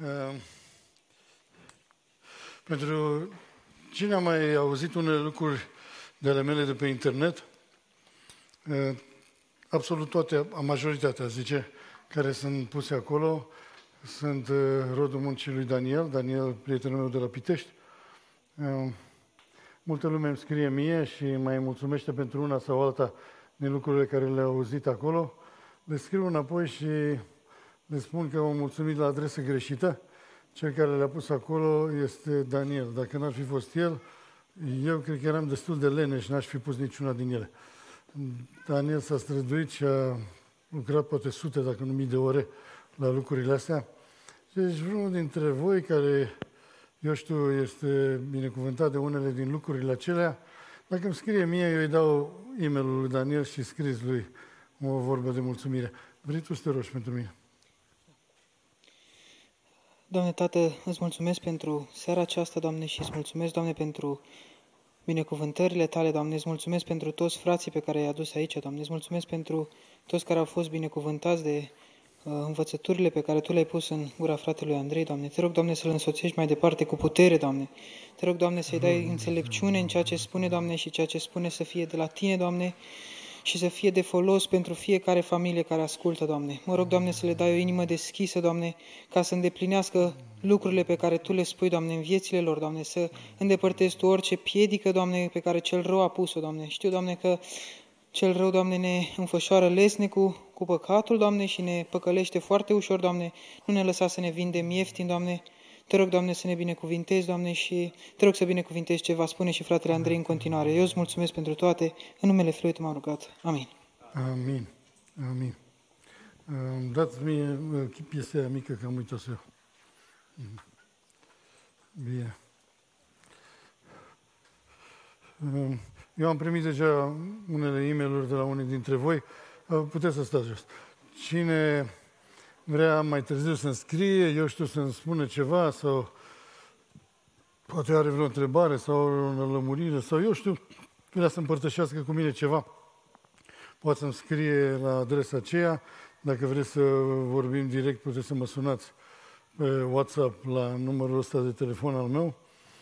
Uh, Pentru cine a mai auzit unele lucruri de ale mele de pe internet, absolut toate, majoritatea, zice, care sunt puse acolo, sunt rodul muncii lui Daniel, prietenul meu de la Pitești. Multă lume îmi scrie mie și mai mulțumește pentru una sau alta din lucrurile care le-au auzit acolo. Le scriu înapoi și le spun că au mulțumit la adresă greșită. Cel care le-a pus acolo este Daniel. Dacă n-ar fi fost el, eu cred că eram destul de leneș, n-aș fi pus niciuna din ele. Daniel s-a străduit și a lucrat poate sute, dacă nu mii de ore la lucrurile astea. Deci vreunul dintre voi care, eu știu, este binecuvântat de unele din lucrurile acelea, dacă îmi scrie mie, eu îi dau e-mailul lui Daniel și scris lui o vorbă de mulțumire. Vrei tu să te rogi pentru mine? Doamne Tată, îți mulțumesc pentru seara aceasta, Doamne, și îți mulțumesc, Doamne, pentru binecuvântările Tale, Doamne, îți mulțumesc pentru toți frații pe care i-ai adus aici, Doamne, îți mulțumesc pentru toți care au fost binecuvântați de învățăturile pe care Tu le-ai pus în gura fratelui Andrei, Doamne. Te rog, Doamne, să-l însoțești mai departe cu putere, Doamne. Te rog, Doamne, să-i dai înțelepciune în ceea ce spune, Doamne, și ceea ce spune să fie de la Tine, Doamne, și să fie de folos pentru fiecare familie care ascultă, Doamne. Mă rog, Doamne, să le dai o inimă deschisă, Doamne, ca să îndeplinească lucrurile pe care Tu le spui, Doamne, în viețile lor, Doamne, să îndepărtezi Tu orice piedică, Doamne, pe care cel rău a pus-o, Doamne. Știu, Doamne, că cel rău, Doamne, ne înfășoară lesnicul cu păcatul, Doamne, și ne păcălește foarte ușor, Doamne. Nu ne lăsa să ne vindem ieftin, Doamne. Te rog, Doamne, să ne binecuvintezi, Doamne, și Te rog să binecuvintezi ce va spune și fratele Andrei în continuare. Eu îți mulțumesc pentru toate. În numele Fiului Tău m-am rugat. Amin. Amin. Amin. Dați mie piesa aia mică, că am uitat-o eu. Bine. Eu am primit deja unele e-mail-uri de la unii dintre voi. Puteți să stați jos. Cine vrea mai târziu să-mi scrie, eu știu, să-mi spună ceva sau poate are vreo întrebare sau o lămurire sau eu știu, vrea să împărtășească cu mine ceva, poate să-mi scrie la adresa aceea. Dacă vreți să vorbim direct, puteți să mă sunați pe WhatsApp la numărul ăsta de telefon al meu.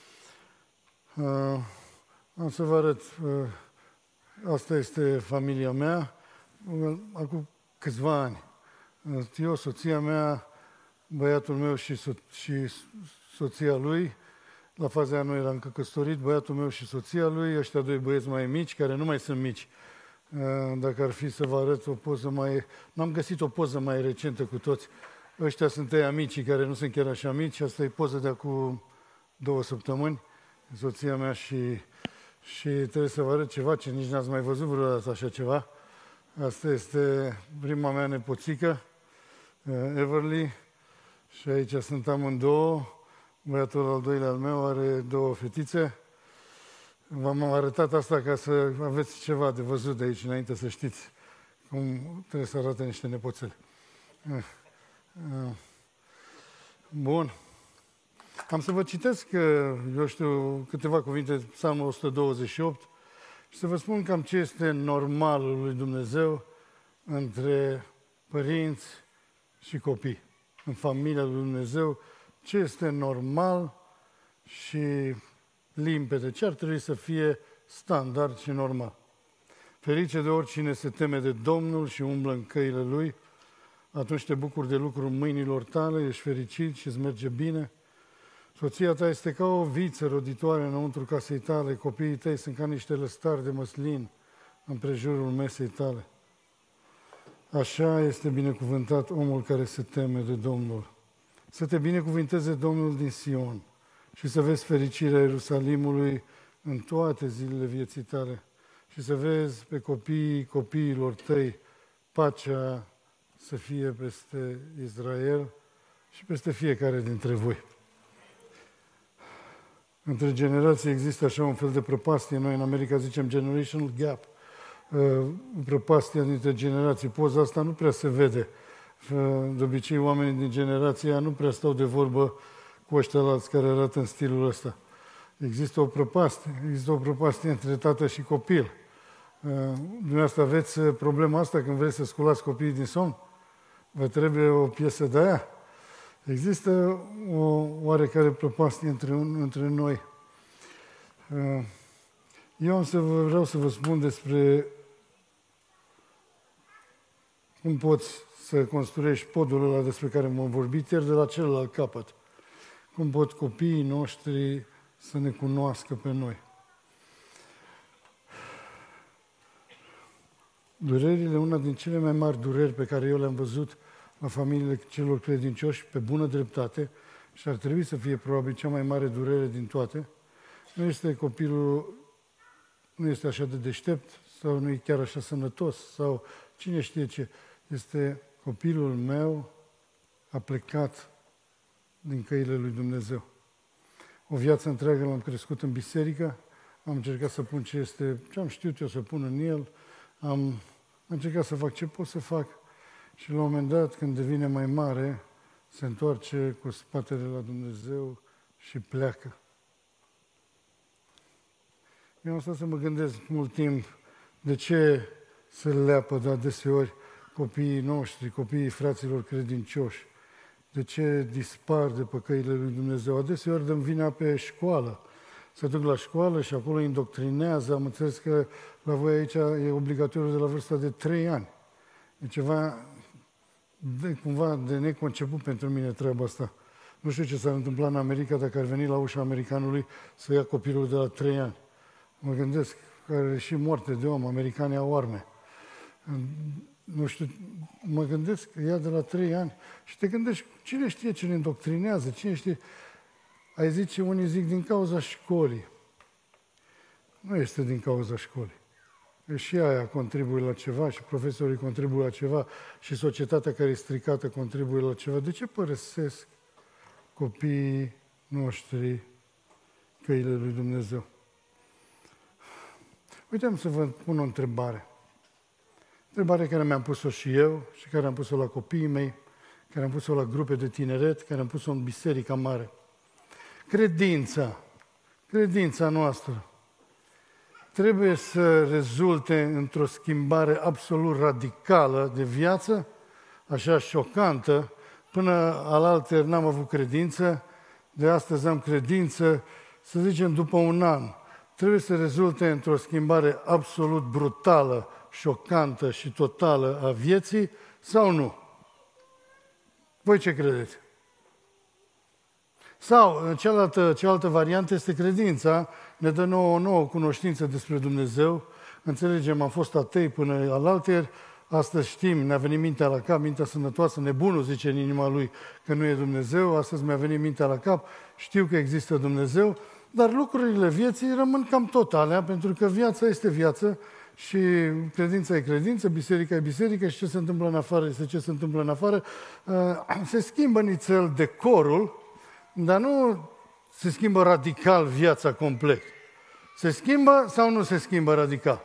Am să vă arăt. Asta este familia mea. Acum câțiva ani. Eu, soția mea, băiatul meu și soția lui. La faza aia nu eram încă căsătorit. Băiatul meu și soția lui, ăștia doi băieți mai mici, care nu mai sunt mici. Dacă ar fi să vă arăt o poză mai... N-am găsit o poză mai recentă cu toți. Ăștia sunt ei amicii, care nu sunt chiar așa mici. Asta e poză de acum 2 săptămâni. Soția mea și trebuie să vă arăt ceva ce nici n-ați mai văzut vreodată așa ceva. Asta este prima mea nepoțică, Everly, și aici sunt amândouă. Băiatul al doilea al meu are 2 fetițe. V-am arătat asta ca să aveți ceva de văzut de aici, înainte să știți cum trebuie să arate niște nepoțele. Bun. Am să vă citesc, eu știu, câteva cuvinte, Psalmul 128, și să vă spun cam ce este normalul lui Dumnezeu între părinți și copii. În familia lui Dumnezeu, ce este normal și limpede, ce ar trebui să fie standard și normal. Ferice de oricine se teme de Domnul și umblă în căile Lui, atunci te bucuri de lucrul mâinilor tale, ești fericit și îți merge bine. Soția ta este ca o viță roditoare înăuntru casei tale, copiii tăi sunt ca niște lăstari de măslin în prejurul mesei tale. Așa este binecuvântat omul care se teme de Domnul. Să te binecuvinteze Domnul din Sion și să vezi fericirea Ierusalimului în toate zilele vieții tale și să vezi pe copiii copiilor tăi pacea să fie peste Israel și peste fiecare dintre voi. Între generații există așa un fel de prăpastie, noi în America zicem generational gap, prăpastia dintre generații. Poza asta nu prea se vede. De obicei, oamenii din generația aia nu prea stau de vorbă cu ăștia alți care arată în stilul ăsta. Există o prăpastie între tată și copil. Dumneavoastră aveți problema asta când vreți să sculați copiii din somn? Vă trebuie o piesă de aia? Există o oarecare prăpastie între noi. Eu vreau să vă spun despre cum poți să construiești podul ăla despre care m-am vorbit iar de la celălalt capăt. Cum pot copiii noștri să ne cunoască pe noi. Durerile, una din cele mai mari dureri pe care eu le-am văzut la familiile celor credincioși, pe bună dreptate, și ar trebui să fie probabil cea mai mare durere din toate, nu este copilul, nu este așa de deștept sau nu e chiar așa sănătos sau cine știe ce. Este copilul meu a plecat din căile lui Dumnezeu. O viață întreagă l-am crescut în biserică, am încercat să pun ce am știut eu să pun în el, am încercat să fac ce pot să fac și la un moment dat, când devine mai mare, se întoarce cu spatele la Dumnezeu și pleacă. Eu am stat să mă gândesc mult timp de ce se leapă de adeseori copiii noștri, copiii fraților credincioși, de ce dispar de pe căile lui Dumnezeu. Adeseori dăm vina pe școală. Se duc la școală și acolo indoctrinează. Am înțeles că la voi aici e obligatoriu de la vârsta de 3 ani. E ceva cumva de neconceput pentru mine treaba asta. Nu știu ce s-ar întâmpla în America dacă ar veni la ușa americanului să ia copilul de la 3 ani. Mă gândesc că are și moarte de om, americanii au arme. Nu știu, mă gândesc că ia de la 3 ani și te gândești, cine știe ce ne indoctrinează, cine știe. Ai zice, unii zic din cauza școlii. Nu este din cauza școlii. Și aia contribuie la ceva și profesorii contribuie la ceva și societatea care e stricată contribuie la ceva. De ce părăsesc copiii noștri căile lui Dumnezeu? Uite, am să vă pun o întrebare. Întrebare care mi-am pus-o și eu și care am pus-o la copiii mei, care am pus-o la grupe de tineret, care am pus-o în biserica mare. Credința noastră trebuie să rezulte într-o schimbare absolut radicală de viață, așa șocantă. Până alaltăieri n-am avut credință, de astăzi am credință, să zicem după un an. Trebuie să rezulte într-o schimbare absolut brutală, șocantă și totală a vieții sau nu? Voi ce credeți? Sau, cealaltă variantă este credința, ne dă nouă o nouă cunoștință despre Dumnezeu, înțelegem, am fost atei până alaltăieri, astăzi știm, ne-a venit mintea la cap, mintea sănătoasă, nebunul zice în inima lui că nu e Dumnezeu, astăzi mi-a venit mintea la cap, știu că există Dumnezeu, dar lucrurile vieții rămân cam tot alea, pentru că viața este viață și credința e credință, biserica e biserică și ce se întâmplă în afară este ce se întâmplă în afară. Se schimbă nițel decorul, dar nu se schimbă radical viața complet. Se schimbă sau nu se schimbă radical?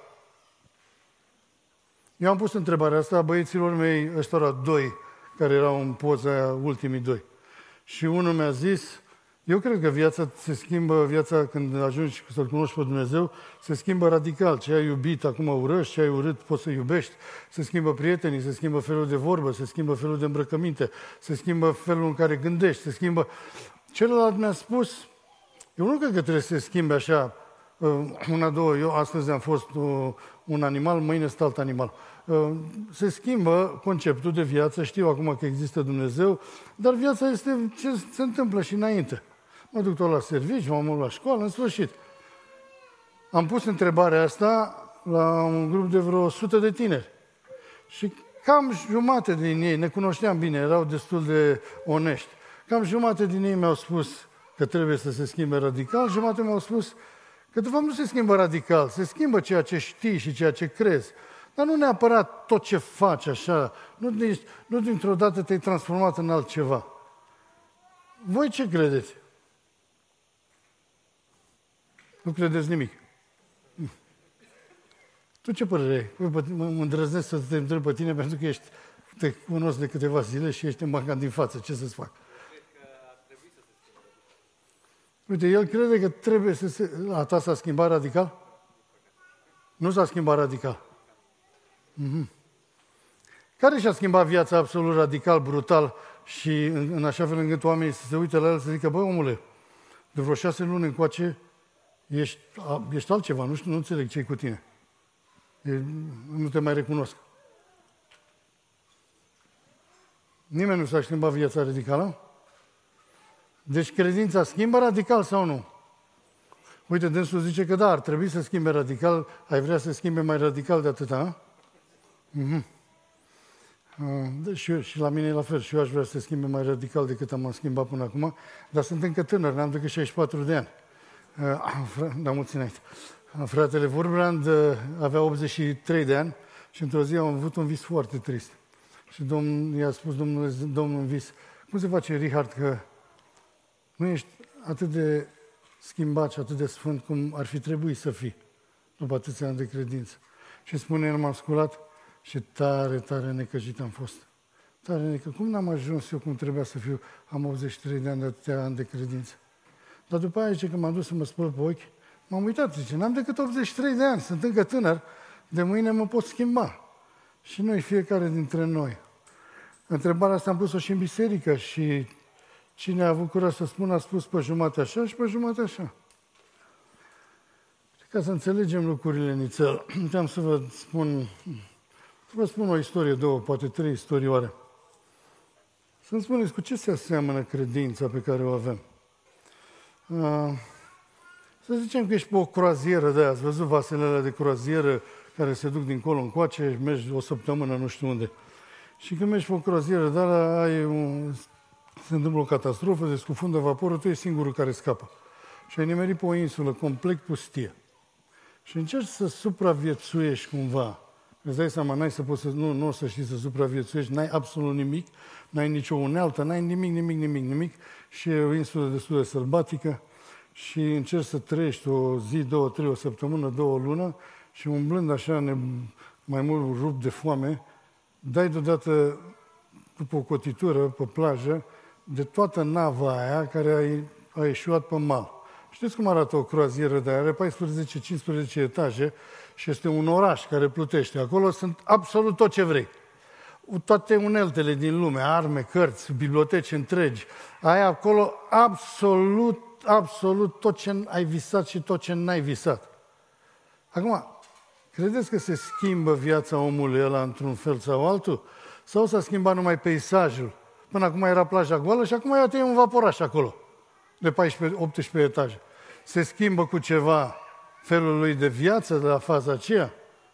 Eu am pus întrebarea asta băieților mei, ăstora 2, care erau în poza aia, ultimii 2. Și unul mi-a zis, eu cred că viața când ajungi să-L cunoști pe Dumnezeu, se schimbă radical. Ce ai iubit, acum urăști, ce ai urât, poți să iubești. Se schimbă prietenii, se schimbă felul de vorbă, se schimbă felul de îmbrăcăminte, se schimbă felul în care gândești, se schimbă... Celălalt mi-a spus, eu nu cred că trebuie să se schimbe așa, una, două, eu astăzi am fost un animal, mâine sunt alt animal. Se schimbă conceptul de viață, știu acum că există Dumnezeu, dar viața este ce se întâmplă și înainte. Mă duc tot la servici, mă mult la școală, în sfârșit. Am pus întrebarea asta la un grup de vreo 100 de tineri. Și cam jumate din ei, ne cunoșteam bine, erau destul de onești. Cam jumate din ei mi-au spus că trebuie să se schimbe radical, jumate mi-au spus că de fapt nu se schimbă radical, se schimbă ceea ce știi și ceea ce crezi. Dar nu neapărat tot ce faci așa, nu dintr-o dată te-ai transformat în altceva. Voi ce credeți? Nu credeți nimic. Tu ce părere ai? Mă îndrăznesc să te întreb pe tine pentru că te cunosc de câteva zile și ești în banca din față. Ce să-ți fac? Uite, el crede că trebuie să se... A ta s-a schimbat radical? Nu s-a schimbat radical. Care și-a schimbat viața absolut radical, brutal și în așa fel încât oamenii să se uite la el să zică, băi, omule, de vreo 6 luni încoace ești altceva, nu știu, nu înțeleg ce-i cu tine. Nu te mai recunosc. Nimeni nu s-a schimbat viața radicală. Deci credința schimbă radical sau nu? Uite, dânsul zice că da, ar trebui să schimbe radical. Ai vrea să schimbe mai radical de atâta? Și la mine e la fel. Și eu aș vrea să schimbe mai radical decât am schimbat până acum. Dar sunt încă tânăr, n-am decât 64 de ani. Da, mulți înainte. Fratele Wurbrand avea 83 de ani și într-o zi am avut un vis foarte trist. Și i-a spus Domnul în vis, cum se face, Richard, că nu ești atât de schimbat și atât de sfânt cum ar fi trebuit să fii după atâția ani de credință. Și spune, el m-am sculat și tare, tare necăjit am fost. Tare necăjit. Cum n-am ajuns eu cum trebuia să fiu? Am 83 de ani de atâția ani de credință. Dar după aia zice că m-am dus să mă spăl pe ochi, m-am uitat, zice, n-am decât 83 de ani, sunt încă tânăr, de mâine mă pot schimba. Și noi, fiecare dintre noi. Întrebarea asta am pus-o și în biserică și cine a avut curaj să spună, a spus pe jumate așa și pe jumate așa. Ca să înțelegem lucrurile nițel, am să vă spun o istorie, două, poate 3 istorioare. Să-mi spuneți cu ce se aseamănă credința pe care o avem. Să zicem că ești pe o croazieră de aia, ați văzut vasele alea de croazieră care se duc dincolo încoace, mergi o săptămână nu știu unde. Și când mergi pe o croazieră de aia, se întâmplă o catastrofă, se scufundă vaporul, tu ești singurul care scapă. Și ai nimerit pe o insulă complet pustie. Și încerci să supraviețuiești cumva. Îți dai seama, nu o să știi să supraviețuiești, n-ai absolut nimic, n-ai nicio unealtă, n-ai nimic. Și e o insulă destul de sălbatică și încerci să trăiești o zi, 2, 3, o săptămână, 2, o lună și umblând așa mai mult rupt de foame, dai deodată după o cotitură pe plajă de toată nava aia care a ieșuat pe mal. Știți cum arată o croazieră de aia? Are 14-15 etaje și este un oraș care plutește. Acolo sunt absolut tot ce vrei. Toate uneltele din lume, arme, cărți, biblioteci întregi. Ai acolo absolut tot ce ai visat și tot ce n-ai visat. Acum, credeți că se schimbă viața omului ăla într-un fel sau altul? Sau s-a schimbat numai peisajul? Până acum era plaja goală și acum iată e un vaporaș acolo, de 14-18 etaje. Se schimbă cu ceva felul lui de viață de la faza aceea?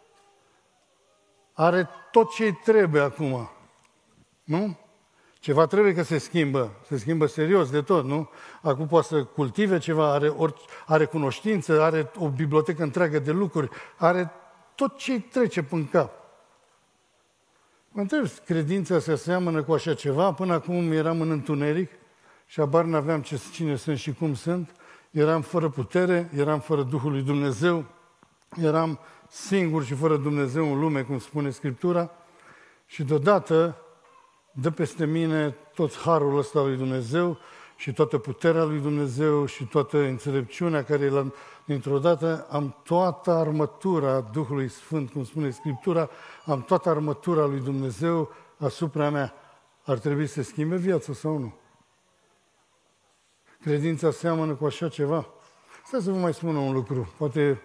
Are tot ce-i trebuie acum, nu? Ceva trebuie că se schimbă serios de tot, nu? Acum poate să cultive ceva, are cunoștință, are o bibliotecă întreagă de lucruri, are tot ce-i trece până cap. Mă întreb, credința se aseamănă cu așa ceva? Până acum eram în întuneric și abar n-aveam cine sunt și cum sunt. Eram fără putere, eram fără Duhul lui Dumnezeu, eram singur și fără Dumnezeu în lume, cum spune Scriptura, și deodată dă peste mine tot harul ăsta lui Dumnezeu și toată puterea lui Dumnezeu și toată înțelepciunea care dintr-o dată am toată armătura Duhului Sfânt, cum spune Scriptura, am toată armătura lui Dumnezeu asupra mea. Ar trebui să schimbe viața sau nu? Credința seamănă cu așa ceva? Stai să vă mai spun un lucru. Poate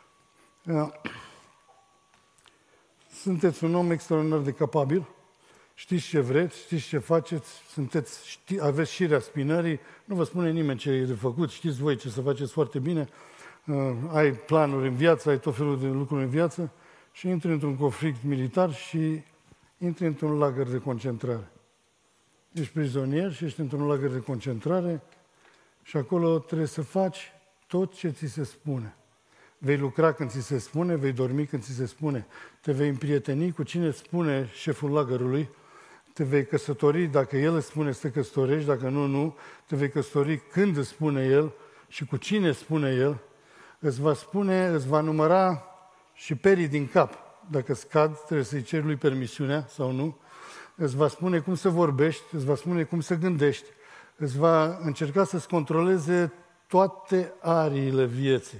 sunteți un om extraordinar de capabil, știți ce vreți, știți ce faceți, aveți șirea spinării, nu vă spune nimeni ce e de făcut, știți voi ce să faceți foarte bine, ai planuri în viață, ai tot felul de lucruri în viață și intri într-un conflict militar și intri într-un lagăr de concentrare. Ești prizonier și ești într-un lagăr de concentrare și acolo trebuie să faci tot ce ți se spune. Vei lucra când ți se spune, vei dormi când ți se spune, te vei împrieteni cu cine spune șeful lagărului, te vei căsători dacă el îți spune să te căsătorești, dacă nu, nu, te vei căsători când îți spune el și cu cine spune el, îți va număra și perii din cap. Dacă scad, trebuie să-i ceri lui permisiunea sau nu, îți va spune cum să vorbești, îți va spune cum să gândești, îți va încerca să-ți controleze toate ariile vieții.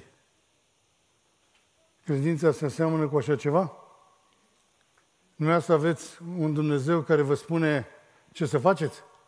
Credința se aseamănă cu așa ceva? Dumneavoastră aveți un Dumnezeu care vă spune ce să faceți?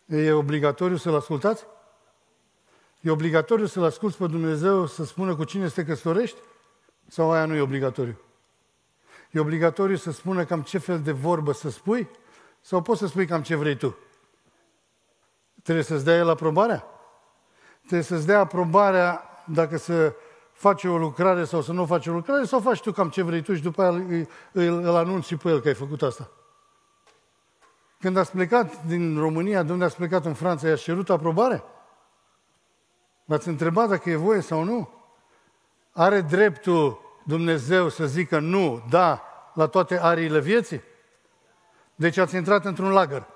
E obligatoriu să-L ascultați? E obligatoriu să-L asculți pe Dumnezeu să spună cu cine să te căsătorești? Sau aia nu e obligatoriu? E obligatoriu să spună cam ce fel de vorbă să spui? Sau poți să spui cam ce vrei tu? Trebuie să-ți dea El aprobarea? Trebuie să-ți dea aprobarea dacă să faci o lucrare sau să nu faci o lucrare, sau faci tu cam ce vrei tu și după aia îl anunți și pe El că ai făcut asta. Când ați plecat din România, de unde ați plecat în Franța, i-ați cerut aprobare? V-ați întrebat dacă e voie sau nu? Are dreptul Dumnezeu să zică nu, da, la toate ariile vieții? Deci ați intrat într-un lagăr.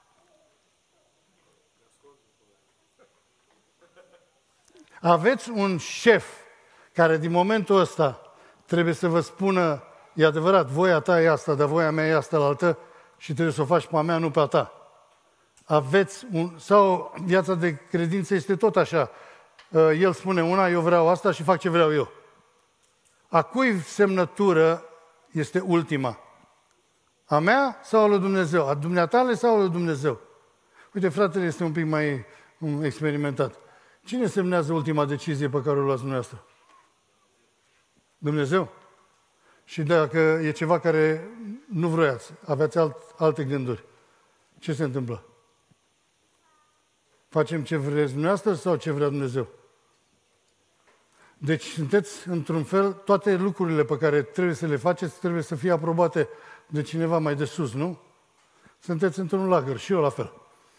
Aveți un șef care din momentul ăsta trebuie să vă spună, e adevărat, voia ta e asta, dar voia mea e asta la altă și trebuie să o faci pe a mea, nu pe a ta. Sau viața de credință este tot așa. El spune una, eu vreau asta și fac ce vreau eu. A cui semnătură este ultima? A mea sau a lui Dumnezeu? A dumneatale sau a lui Dumnezeu? Uite, fratele este un pic mai experimentat. Cine semnează ultima decizie pe care o luați dumneavoastră? Dumnezeu? Și dacă e ceva care nu vroiați, aveați alte gânduri, ce se întâmplă? Facem ce vreți dumneavoastră sau ce vrea Dumnezeu? Deci sunteți, într-un fel, toate lucrurile pe care trebuie să le faceți, trebuie să fie aprobate de cineva mai de sus, nu? Sunteți într-un lagăr și eu la fel.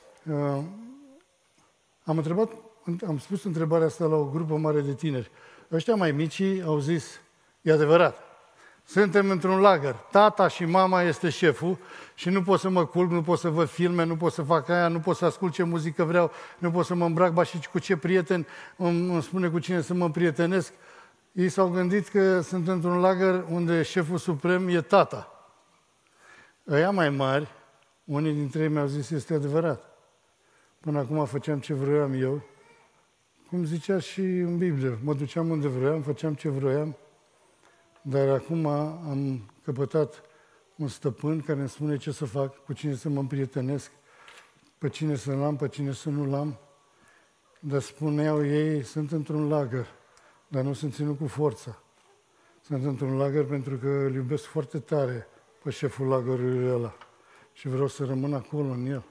Am spus întrebarea asta la o grupă mare de tineri. Ăștia mai mici au zis, e adevărat, suntem într-un lagăr. Tata și mama este șeful și nu pot să mă culc, nu pot să văd filme, nu pot să fac aia, nu pot să ascult ce muzică vreau, nu pot să mă îmbrac, ba și cu ce prieten îmi spune cu cine să mă împrietenesc. Ei s-au gândit că sunt într-un lagăr unde șeful suprem e tata. Ăia mai mari, unii dintre ei mi-au zis, este adevărat. Până acum făceam ce vroiam eu, cum zicea și în Biblie, mă duceam unde vroiam, făceam ce vroiam, dar acum am căpătat un stăpân care îmi spune ce să fac, cu cine să mă împrietenesc, pe cine să-l am, pe cine să nu-l am. Dar spuneau ei, sunt într-un lagăr, dar nu sunt ținut cu forța. Sunt într-un lagăr pentru că îl iubesc foarte tare pe șeful lagărului ăla și vreau să rămân acolo în el.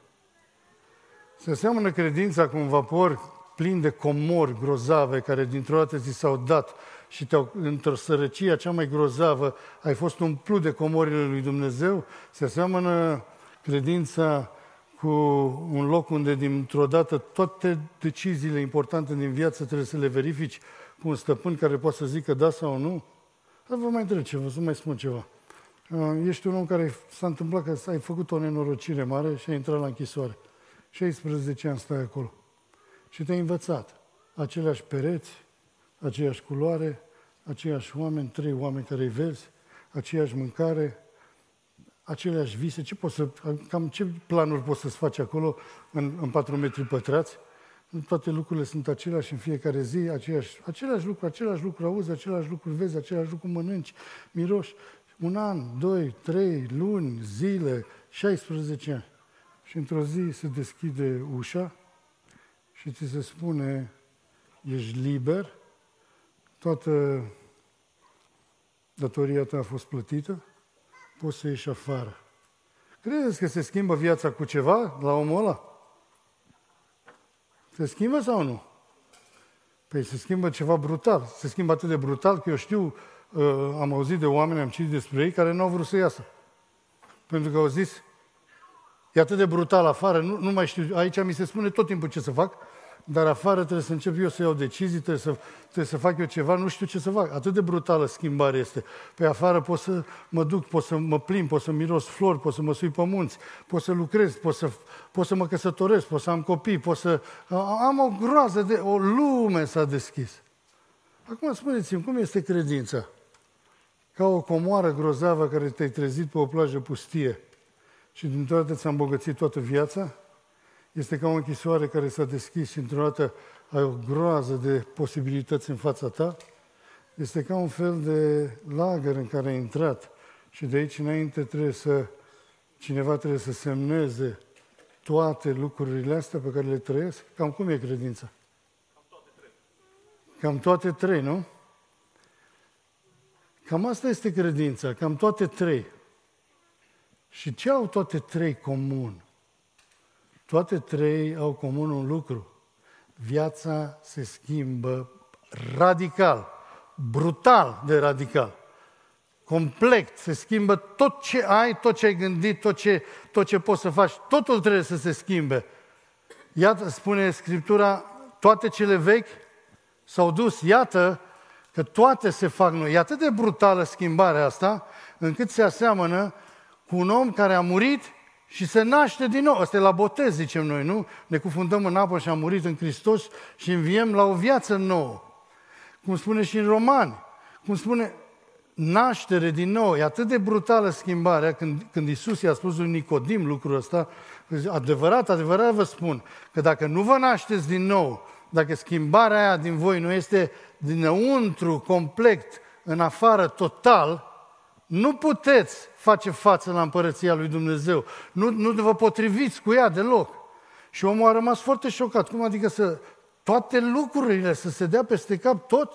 Se seamănă credința cu un vapor plin de comori grozave care dintr-o dată ți s-au dat și într-o sărăcie cea mai grozavă ai fost umplut de comorile lui Dumnezeu. Se seamănă credința cu un loc unde dintr-o dată toate deciziile importante din viață trebuie să le verifici cu un stăpân care poate să zică da sau nu. Dar vă mai întreb ceva, să mai spun ceva. Ești un om care s-a întâmplat că ai făcut o nenorocire mare și ai intrat la închisoare. 16 ani stai acolo. Și te-ai învățat. Aceleași pereți, aceeași culoare, aceiași oameni, 3 oameni care îi vezi, aceeași mâncare, aceleași vise. Cam ce planuri poți să-ți faci acolo în 4 metri pătrați? Toate lucrurile sunt aceleași în fiecare zi, același lucru auzi, același lucru vezi, același lucru mănânci, miroși. 1 an, 2, 3 luni, zile, 16 ani. Și într-o zi se deschide ușa și ți se spune, ești liber, toată datoria ta a fost plătită, poți să ieși afară. Credeți că se schimbă viața cu ceva la omul ăla? Se schimbă sau nu? Păi se schimbă ceva brutal. Se schimbă atât de brutal că eu știu, am auzit de oameni, am citit despre ei, care nu au vrut să iasă. Pentru că au zis, e atât de brutal afară, nu mai știu, aici mi se spune tot timpul ce să fac, dar afară trebuie să încep eu să iau decizii, trebuie să fac eu ceva, nu știu ce să fac. Atât de brutală schimbare este. Pe afară pot să mă duc, pot să mă plimb, pot să miros flori, pot să mă sui pe munți, pot să lucrez, pot să mă căsătoresc, pot să am copii, am o groază o lume s-a deschis. Acum spuneți-mi, cum este credința? Ca o comoară grozavă care te-ai trezit pe o plajă pustie și dintr-o dată ți-a îmbogățit toată viața? Este ca o închisoare care s-a deschis și într-o dată ai o groază de posibilități în fața ta? Este ca un fel de lagăr în care ai intrat și de aici înainte cineva trebuie să semneze toate lucrurile astea pe care le trăiesc? Cam cum e credința? Cam toate trei, nu? Cam asta este credința, cam toate trei. Și ce au toate trei comun? Toate trei au comun un lucru. Viața se schimbă radical, brutal de radical. Complet, se schimbă tot ce ai, tot ce ai gândit, tot ce poți să faci, totul trebuie să se schimbe. Iată, spune Scriptura, toate cele vechi s-au dus, iată că toate se fac noi. E atât de brutală schimbarea asta, încât se aseamănă cu un om care a murit și se naște din nou. Asta e la botez, zicem noi, nu? Ne cufundăm în apă și am murit în Hristos și înviem la o viață nouă. Cum spune și în Romani, cum spune naștere din nou. E atât de brutală schimbarea când Iisus i-a spus lui Nicodim lucrul ăsta, adevărat, adevărat vă spun, că dacă nu vă nașteți din nou, dacă schimbarea aia din voi nu este dinăuntru, complet, în afară, total, nu puteți face față la împărăția lui Dumnezeu. Nu vă potriviți cu ea deloc. Și omul a rămas foarte șocat. Cum adică toate lucrurile să se dea peste cap tot?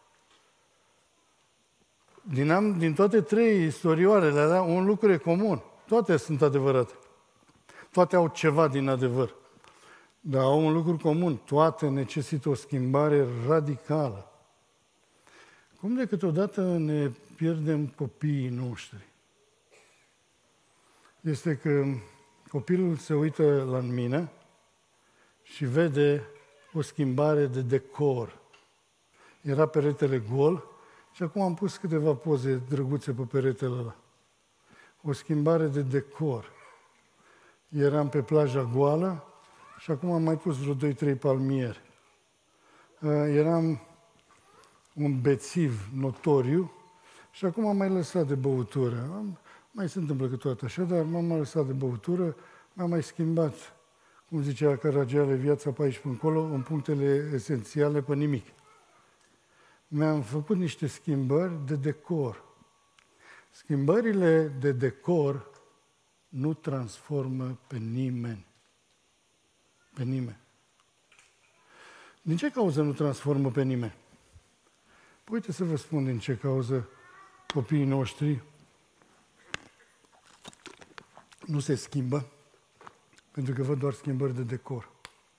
Din toate trei istorioarele alea, un lucru e comun. Toate sunt adevărate. Toate au ceva din adevăr. Dar au un lucru comun. Toate necesită o schimbare radicală. Cum de câteodată ne pierdem copiii noștri? Este că copilul se uită la mine și vede o schimbare de decor. Era peretele gol și acum am pus câteva poze drăguțe pe peretele ăla. O schimbare de decor. Eram pe plaja goală și acum am mai pus vreo 2-3 palmieri. Eram un bețiv notoriu și acum am mai lăsat de băutură. Mai se întâmplă câteodată așa, dar m-am mai lăsat de băutură, m-am mai schimbat, cum zicea Caragiale, viața pe aici pe încolo, în punctele esențiale, pe nimic. Mi-am făcut niște schimbări de decor. Schimbările de decor nu transformă pe nimeni. Pe nimeni. Din ce cauză nu transformă pe nimeni? Păi uite să vă spun din ce cauză copiii noștri nu se schimbă, pentru că văd doar schimbări de decor.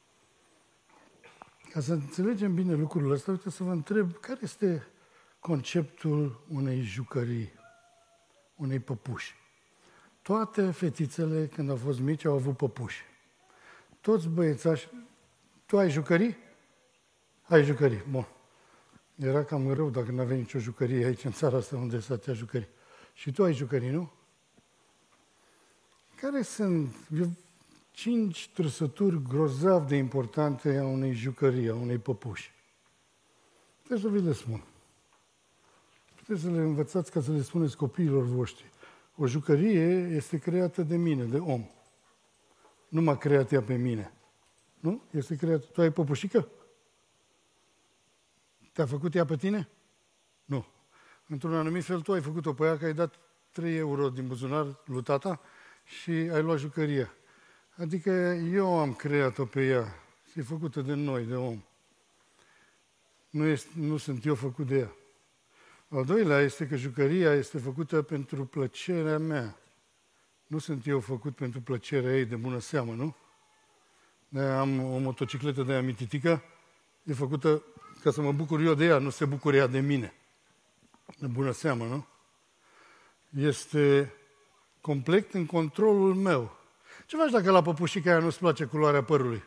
Ca să înțelegem bine lucrurile astea, uite să vă întreb care este conceptul unei jucării, unei păpuși. Toate fetițele, când au fost mici, au avut păpuși. Toți băiețași... Tu ai jucării? Ai jucării, bun. Era cam rău dacă nu aveai nicio jucărie aici, în țara asta, unde să ți-a jucării. Și tu ai jucării, nu? Care sunt 5 trăsături grozav de importante a unei jucării, a unei păpuși? Trebuie să vi le spun. Puteți să le învățați ca să le spuneți copiilor voștri. O jucărie este creată de mine, de om. Nu m-a creat ea pe mine. Nu? Este creată. Tu ai păpușică? Te-a făcut ea pe tine? Nu. Într-un anumit fel, tu ai făcut-o pe ea, că ai dat 3 euro din buzunar lui tata și ai luat jucăria. Adică eu am creat-o pe ea. E făcută de noi, de om. Nu sunt eu făcut de ea. Al doilea este că jucăria este făcută pentru plăcerea mea. Nu sunt eu făcut pentru plăcerea ei, de bună seamă, nu? Am o motocicletă de aia mititică, e făcută ca să mă bucur eu de ea, nu se bucure ea de mine. De bună seamă, nu? Este complet în controlul meu. Ce faci dacă la păpușica aia nu-ți place culoarea părului?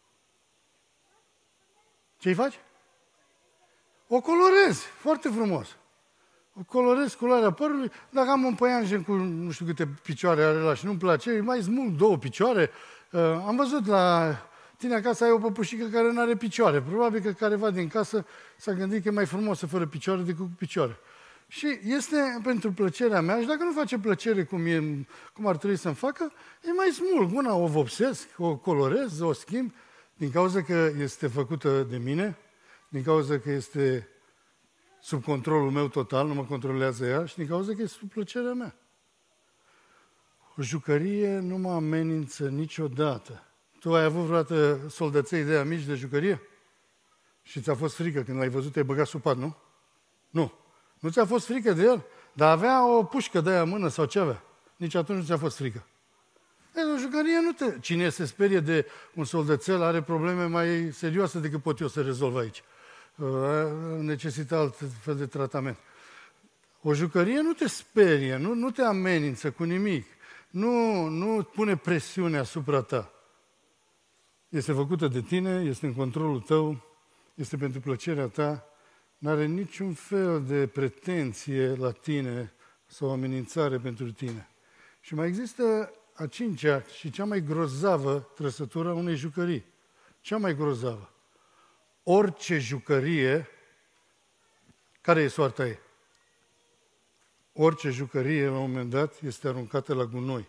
Ce-i faci? O colorezi, foarte frumos. O colorez culoarea părului. Dacă am un păianjen cu nu știu câte picioare are ăla și nu-mi place, mai smulg 2 picioare. Am văzut la tine acasă ai o păpușică care nu are picioare. Probabil că careva din casă s-a gândit că e mai frumos fără picioare decât cu picioare. Și este pentru plăcerea mea și dacă nu face plăcere cum ar trebui să-mi facă, e mai smulg. Una o vopsesc, o colorez, o schimb, din cauza că este făcută de mine, din cauza că este sub controlul meu total, nu mă controlează ea, și din cauza că e sub plăcerea mea. O jucărie nu mă amenință niciodată. Tu ai avut vreodată soldăței de aia mici de jucărie? Și ți-a fost frică când l-ai văzut, te-ai băgat sub pat, nu? Nu. Nu ți-a fost frică de el? Dar avea o pușcă de aia în mână sau ce avea? Nici atunci nu ți-a fost frică. O jucărie nu te... Cine se sperie de un soldățel are probleme mai serioase decât pot eu să rezolv aici. Necesită alt fel de tratament. O jucărie nu te sperie, nu te amenință cu nimic. Nu pune presiune asupra ta. Este făcută de tine, este în controlul tău, este pentru plăcerea ta, n-are niciun fel de pretenție la tine sau amenințare pentru tine. Și mai există a cincea și cea mai grozavă trăsătură a unei jucării. Cea mai grozavă. Orice jucărie, care e soarta ei? Orice jucărie, la un moment dat, este aruncată la gunoi.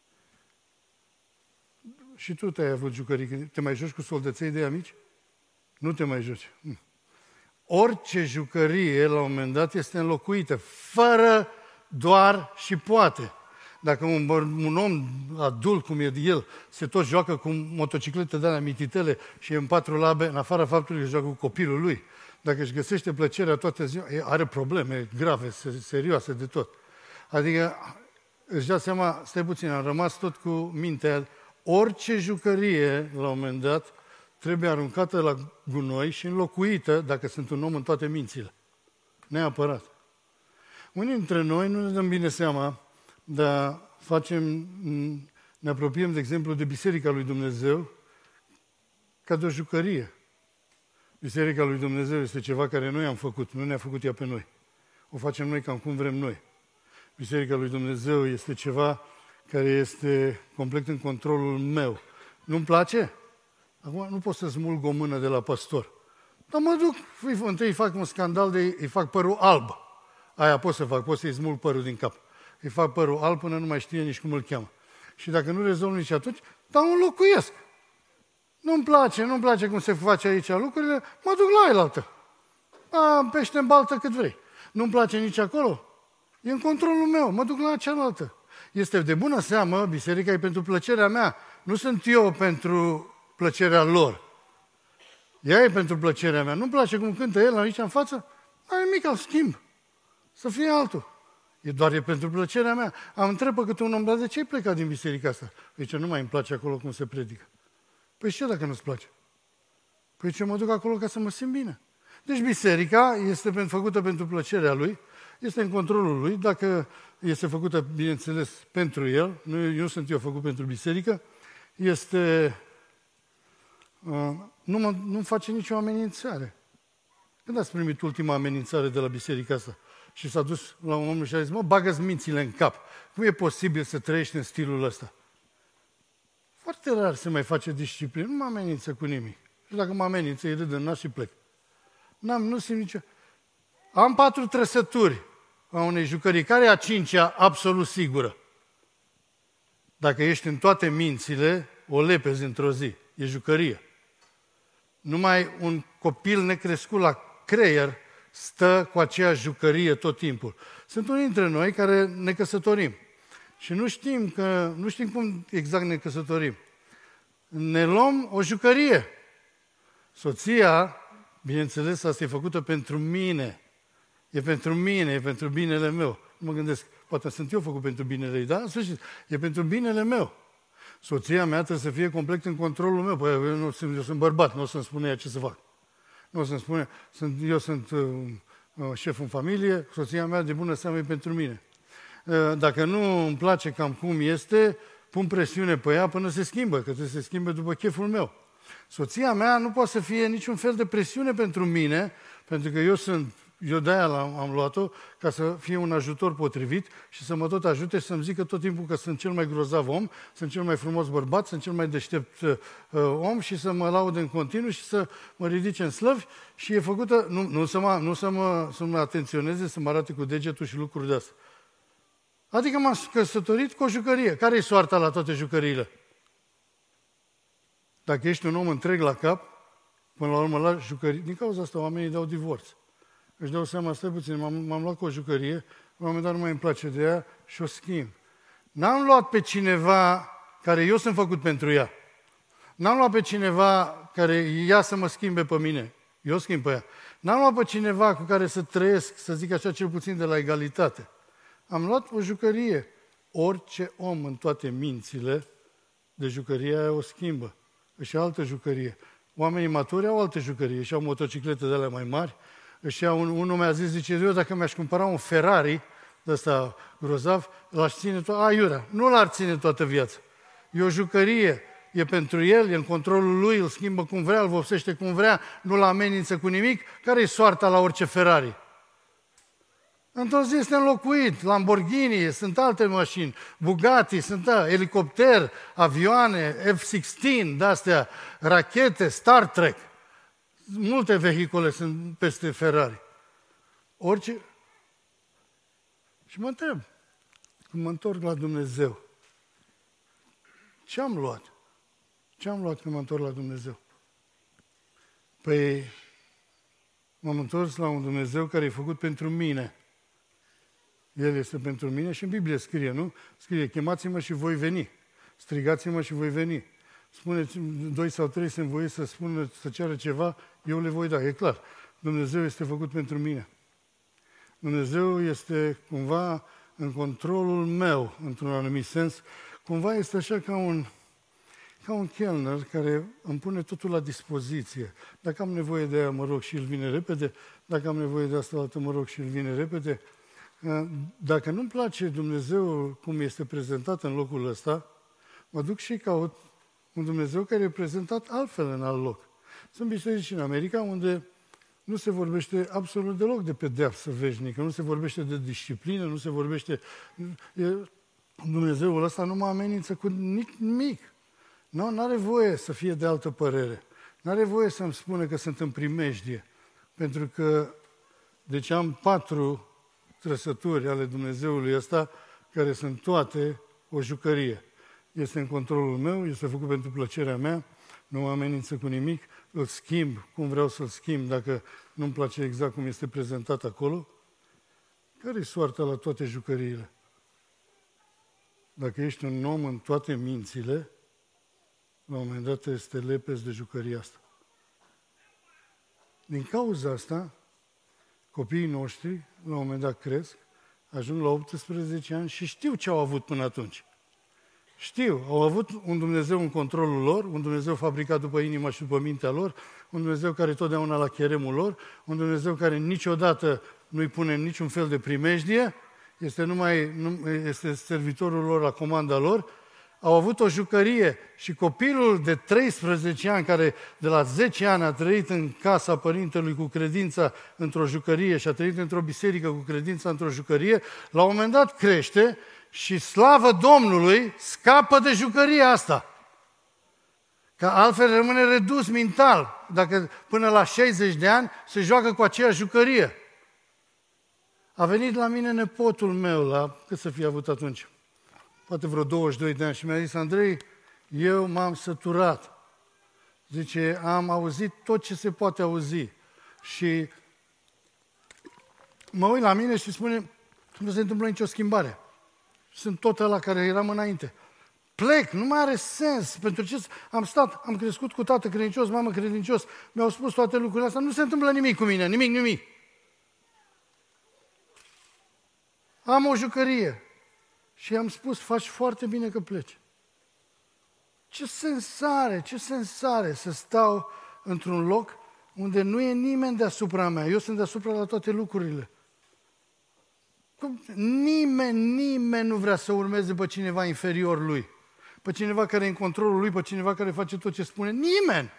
Și tu te-ai avut jucării. Te mai joci cu soldăței de amici? Nu te mai joci. Orice jucărie, la un moment dat, este înlocuită, fără doar și poate. Dacă un om adult, cum e el, se tot joacă cu motociclete de alea mititele și e în 4 labe, în afara faptului că joacă cu copilul lui, dacă își găsește plăcerea toată ziua, are probleme grave, serioase de tot. Adică își dea seama, stai puțin, am rămas tot cu mintea, orice jucărie, la un moment dat, trebuie aruncată la gunoi și înlocuită, dacă sunt un om în toate mințile. Neapărat. Unii dintre noi nu ne dăm bine seama, dar ne apropiem, de exemplu, de Biserica lui Dumnezeu ca de o jucărie. Biserica lui Dumnezeu este ceva care noi am făcut, nu ne-a făcut ea pe noi. O facem noi cam cum vrem noi. Biserica lui Dumnezeu este ceva care este complet în controlul meu. Nu-mi place? Acum nu pot să smulg o mână de la păstor. Dar mă duc, întâi fac un scandal îi fac părul alb. Aia pot să fac, pot să-i smulg părul din cap. Îi fac părul alb până nu mai știe nici cum îl cheamă. Și dacă nu rezolv nici atunci, dar o înlocuiesc. Nu-mi place cum se face aici lucrurile, mă duc la ailaltă. Pește în baltă cât vrei. Nu-mi place nici acolo, e în controlul meu, mă duc la cealaltă. Este de bună seamă, biserica e pentru plăcerea mea, nu sunt eu pentru plăcerea lor. Ea e pentru plăcerea mea. Nu-mi place cum cântă el aici în față, are nimic, îl schimb. Să fie altul. E pentru plăcerea mea. Am întrebat câte un om, dar de ce ai plecat din biserica asta? Zice, nu mai îmi place acolo cum se predică. Păi ce dacă nu-ți place? Păi ce, mă duc acolo ca să mă simt bine. Deci biserica este făcută pentru plăcerea lui, este în controlul lui, dacă este făcută, bineînțeles, pentru el, nu sunt eu făcut pentru biserică, nu face nicio amenințare. Când ați primit ultima amenințare de la biserica asta? Și s-a dus la un om și a zis, bagă-ți mințile în cap. Cum e posibil să trăiești în stilul ăsta? Foarte rar se mai face disciplină, nu mă amenință cu nimic. Și dacă mă amenință, îi râd în nas și plec. Nu simt nicio... Am 4 trăsături a unei jucării. Care e a 5-a absolut sigură? Dacă ești în toate mințile, o lepezi într-o zi. E jucărie. Numai un copil necrescut la creier stă cu aceeași jucărie tot timpul. Sunt unii dintre noi care ne căsătorim și nu știm cum exact ne căsătorim. Ne luăm o jucărie. Soția, bineînțeles, asta e făcută pentru mine. E pentru mine, e pentru binele meu. Nu mă gândesc, poate sunt eu făcut pentru binele ei, dar în sfârșit, e pentru binele meu. Soția mea trebuie să fie complet în controlul meu. Păi eu sunt bărbat, nu o să-mi spune ea ce să fac. Nu o să-mi spune, eu sunt șef în familie, soția mea de bună seamă e pentru mine. Dacă nu îmi place cam cum este, pun presiune pe ea până se schimbă, că trebuie să se schimbe după cheful meu. Soția mea nu poate să fie niciun fel de presiune pentru mine, pentru că eu de-aia am luat-o, ca să fie un ajutor potrivit și să mă tot ajute și să-mi zică tot timpul că sunt cel mai grozav om, sunt cel mai frumos bărbat, sunt cel mai deștept om și să mă laude în continuu și să mă ridice în slăvi și e făcută, să mă atenționeze, să mă arate cu degetul și lucruri de astea. Adică m-am căsătorit cu o jucărie. Care e soarta la toate jucăriile? Dacă ești un om întreg la cap, până la urmă la jucării, din cauza asta oamenii dau divorț. Își dau seama, stai puțin, m-am luat cu o jucărie, la un moment dat nu mai îmi place de ea și o schimb. N-am luat pe cineva care eu sunt făcut pentru ea. N-am luat pe cineva care ea să mă schimbe pe mine. Eu schimb pe ea. N-am luat pe cineva cu care să trăiesc, să zic așa, cel puțin de la egalitate. Am luat o jucărie. Orice om în toate mințile de jucăria aia o schimbă. Își ia altă jucărie. Oamenii maturi au alte jucării. Își iau motociclete de alea mai mari. Își iau unul mi-a zis, zice, eu dacă mi-aș cumpăra un Ferrari de ăsta grozav, l-aș ține aiurea. Nu l-ar ține toată viața. E o jucărie. E pentru el, e în controlul lui, îl schimbă cum vrea, îl vopsește cum vrea, nu-l amenință cu nimic. Care-i soarta la orice Ferrari? Într-o zi este înlocuit, Lamborghini, sunt alte mașini, Bugatti, sunt elicopter, avioane, F-16, de-astea, rachete, Star Trek. Multe vehicule sunt peste Ferrari. Orice. Și mă întreb, când mă întorc la Dumnezeu, ce am luat? Ce am luat când mă întorc la Dumnezeu? Păi, m-am întors la un Dumnezeu care e făcut pentru mine. El este pentru mine și în Biblie scrie, nu? Scrie, chemați-mă și voi veni. Strigați-mă și voi veni. Spuneți, 2 sau 3 se învoie să spună, să ceară ceva, eu le voi da. E clar, Dumnezeu este făcut pentru mine. Dumnezeu este cumva în controlul meu, într-un anumit sens. Cumva este așa ca un chelner care îmi pune totul la dispoziție. Dacă am nevoie de aia, mă rog și el vine repede. Dacă am nevoie de asta altă, mă rog și el vine repede. Dacă nu-mi place Dumnezeu cum este prezentat în locul ăsta, mă duc și caut un Dumnezeu care e prezentat altfel în alt loc. Sunt biserici în America unde nu se vorbește absolut deloc de pedeapsă veșnică, nu se vorbește de disciplină, nu se vorbește... Dumnezeul ăsta nu mă amenință cu nimic. Nu are voie să fie de altă părere. Nu are voie să-mi spună că sunt în primejdie. Pentru că, deci am 4 trăsături ale Dumnezeului ăsta, care sunt toate o jucărie. Este în controlul meu, este făcut pentru plăcerea mea, nu mă amenință cu nimic, îl schimb cum vreau să-l schimb, dacă nu-mi place exact cum este prezentat acolo. Care-i soarta la toate jucăriile? Dacă ești un om în toate mințile, la un moment dat este lepezi de jucăria asta. Din cauza asta, copiii noștri, la un moment dat cresc, ajung la 18 ani și știu ce au avut până atunci. Știu, au avut un Dumnezeu în controlul lor, un Dumnezeu fabricat după inima și după mintea lor, un Dumnezeu care totdeauna la cheremul lor, un Dumnezeu care niciodată nu-i pune niciun fel de primejdie, este servitorul lor la comanda lor. Au avut o jucărie și copilul de 13 ani, care de la 10 ani a trăit în casa părintelui cu credința într-o jucărie și a trăit într-o biserică cu credința într-o jucărie, la un moment dat crește și slavă Domnului scapă de jucăria asta. Că altfel rămâne redus mental, dacă până la 60 de ani se joacă cu aceeași jucărie. A venit la mine nepotul meu, cât să fie avut atunci? Poate vreo 22 de ani și mi-a zis, Andrei, eu m-am săturat. Zice, am auzit tot ce se poate auzi. Și mă uit la mine și spune, nu se întâmplă nicio schimbare. Sunt tot ăla care eram înainte. Plec, nu mai are sens. Pentru ce am crescut cu tată credincios, mamă credincios, mi-au spus toate lucrurile astea, nu se întâmplă nimic cu mine, nimic. Am o jucărie. Și i-am spus, faci foarte bine că pleci. Ce sens are să stau într-un loc unde nu e nimeni deasupra mea. Eu sunt deasupra la toate lucrurile. Nimeni nu vrea să urmeze pe cineva inferior lui. Pe cineva care e în controlul lui, pe cineva care face tot ce spune. Nimeni!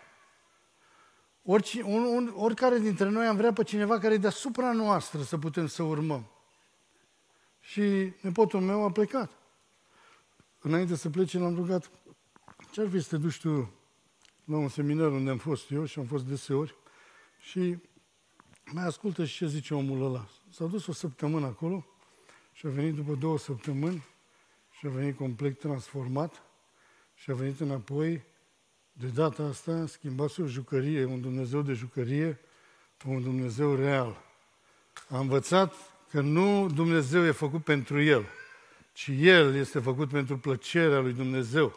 Oricare dintre noi am vrea pe cineva care e deasupra noastră să putem să urmăm. Și nepotul meu a plecat. Înainte să plece, l-am rugat, ce-ar fi să te duci tu la un seminar unde am fost eu și am fost deseori și mai ascultă și ce zice omul ăla. S-a dus o săptămână acolo și a venit după 2 săptămâni și a venit complet transformat și a venit înapoi. De data asta schimbase o jucărie, un Dumnezeu de jucărie, un Dumnezeu real. A învățat că nu Dumnezeu e făcut pentru el, ci el este făcut pentru plăcerea lui Dumnezeu.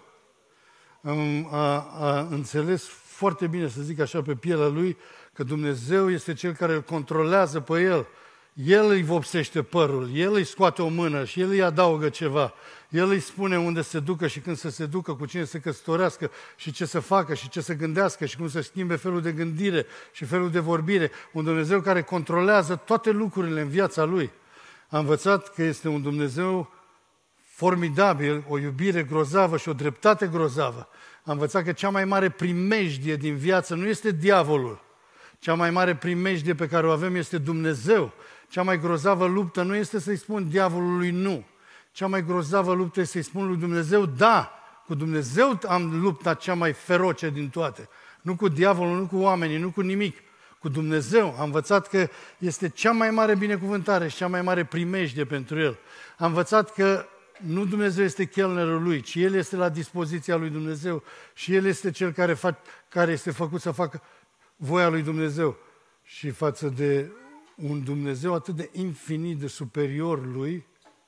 A înțeles foarte bine, să zic așa, pe pielea lui, că Dumnezeu este Cel care îl controlează pe el. El îi vopsește părul, El îi scoate o mână și El îi adaugă ceva. El îi spune unde să se ducă și când să se ducă, cu cine să se căsătorească și ce să facă și ce să gândească și cum să schimbe felul de gândire și felul de vorbire. Un Dumnezeu care controlează toate lucrurile în viața lui. Am învățat că este un Dumnezeu formidabil, o iubire grozavă și o dreptate grozavă. Am învățat că cea mai mare primejdie din viață nu este diavolul. Cea mai mare primejdie pe care o avem este Dumnezeu. Cea mai grozavă luptă nu este să-i spun diavolului nu. Cea mai grozavă luptă este să-i spun lui Dumnezeu da. Cu Dumnezeu am lupta cea mai feroce din toate. Nu cu diavolul, nu cu oamenii, nu cu nimic. Cu Dumnezeu. Am învățat că este cea mai mare binecuvântare și cea mai mare primejdie pentru El. Am învățat că nu Dumnezeu este chelnerul lui, ci El este la dispoziția lui Dumnezeu și El este Cel care este făcut să facă voia lui Dumnezeu. Și față de un Dumnezeu atât de infinit de superior lui,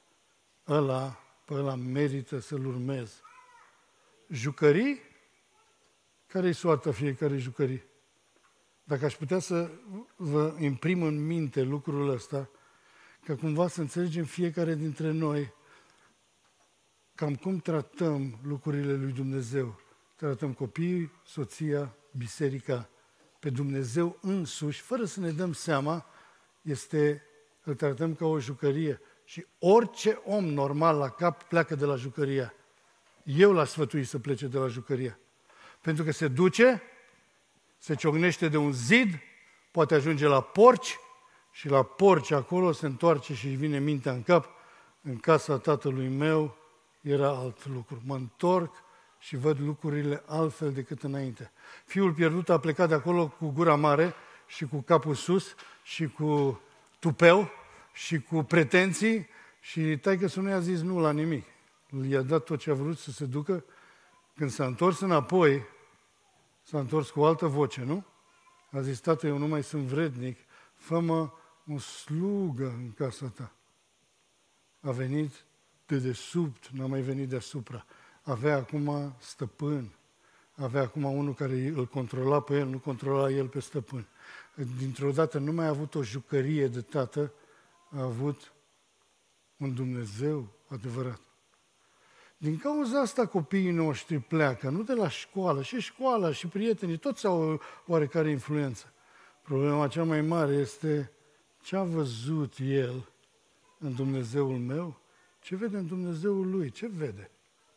ăla merită să-L urmez. Jucării? Care-i soarta fiecare jucării? Dacă aș putea să vă imprim în minte lucrul ăsta, ca cumva să înțelegem fiecare dintre noi cam cum tratăm lucrurile lui Dumnezeu. Tratăm copiii, soția, biserica, pe Dumnezeu însuși, fără să ne dăm seama, îl tratăm ca o jucărie. Și orice om normal la cap pleacă de la jucăria. Eu l-aș sfătui să plece de la jucăria. Pentru că se duce, se ciocnește de un zid, poate ajunge la porci și la porci acolo se întoarce și își vine mintea în cap. În casa tatălui meu era alt lucru. Mă întorc și văd lucrurile altfel decât înainte. Fiul pierdut a plecat de acolo cu gura mare și cu capul sus și cu tupeu și cu pretenții și taică-su nu i-a zis nu la nimic. I-a dat tot ce a vrut să se ducă. Când s-a întors înapoi, s-a întors cu o altă voce, nu? A zis, tată, eu nu mai sunt vrednic, fă-mă o slugă în casa ta. A venit de desubt, n-a mai venit deasupra. Avea acum stăpân, avea acum unul care îl controla pe el, nu controla el pe stăpân. Dintr-o dată nu mai a avut o jucărie de tată, a avut un Dumnezeu adevărat. Din cauza asta copiii noștri pleacă, nu de la școală, și școala, și prietenii, toți au oarecare influență. Problema cea mai mare este ce a văzut el în Dumnezeul meu, ce vede în Dumnezeul lui, ce vede.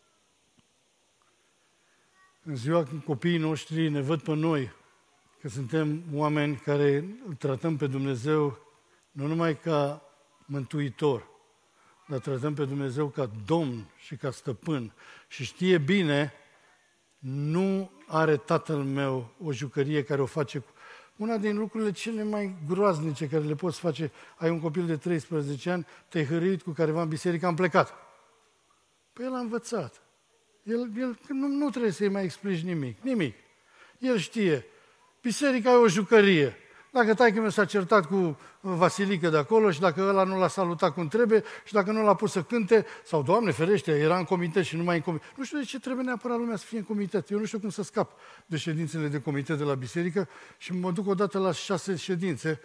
În ziua când copiii noștri ne văd pe noi, că suntem oameni care îl tratăm pe Dumnezeu nu numai ca mântuitor, dar tratăm pe Dumnezeu ca Domn și ca stăpân. Și știe bine, nu are tatăl meu o jucărie care o face. Una din lucrurile cele mai groaznice care le poți face, ai un copil de 13 ani, te-ai hărâit cu careva în biserică, am plecat. Păi el a învățat. El nu trebuie să-i mai explici nimic. El știe. Biserica e o jucărie. Dacă taică-miu s-a certat cu Vasilică de acolo și dacă ăla nu l-a salutat cum trebuie și dacă nu l-a pus să cânte, sau, Doamne ferește, era în comitet și nu mai în comitet. Nu știu de ce trebuie neapărat lumea să fie în comitet. Eu nu știu cum să scap de ședințele de comitet de la biserică și mă duc odată la 6 ședințe.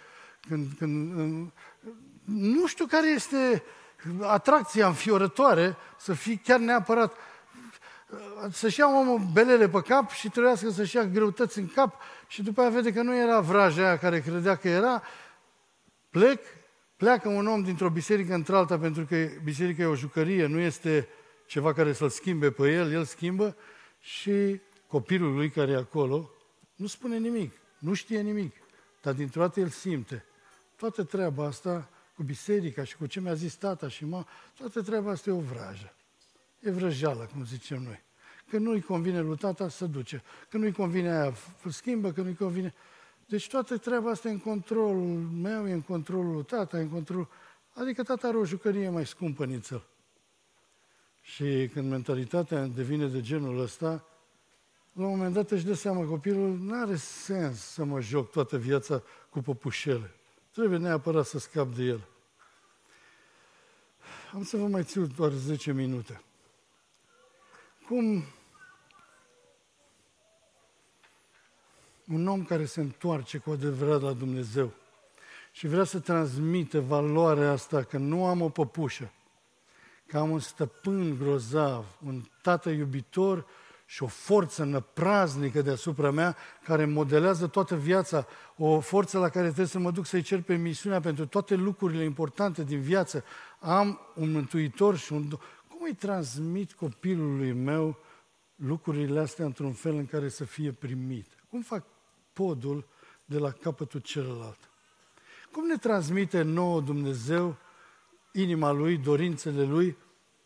Nu știu care este atracția înfiorătoare să fii chiar neapărat să-și ia omul belele pe cap și trebuiască să-și ia greutăți în cap și după aia vede că nu era vraja aia care credea că era, pleacă un om dintr-o biserică într-alta pentru că biserica e o jucărie, nu este ceva care să-l schimbe pe el schimbă și copilul lui care e acolo nu spune nimic, nu știe nimic, dar dintr-o dată el simte. Toată treaba asta cu biserica și cu ce mi-a zis tata și mama, toată treaba asta e o vrajă. E vrăjeală, cum zicem noi. Că nu-i convine lui tata, se duce. Că nu-i convine aia, schimbă, că nu-i convine. Deci toată treaba asta e în controlul meu, e în controlul lui tata, e în controlul... Adică tata are o jucărie mai scumpă nițel. Și când mentalitatea devine de genul ăsta, la un moment dat își dă seama, copilul, nu are sens să mă joc toată viața cu păpușele. Trebuie neapărat să scap de el. Am să vă mai țiu doar 10 minute. Cum un om care se întoarce cu adevărat la Dumnezeu și vrea să transmită valoarea asta că nu am o păpușă, că am un stăpân grozav, un tată iubitor și o forță năpraznică deasupra mea care modelează toată viața, o forță la care trebuie să mă duc să-i cer permisiunea pentru toate lucrurile importante din viață. Am un mântuitor și un... Cum îi transmit copilului meu lucrurile astea într-un fel în care să fie primit? Cum fac podul de la capătul celălalt? Cum ne transmite nouă Dumnezeu inima Lui, dorințele Lui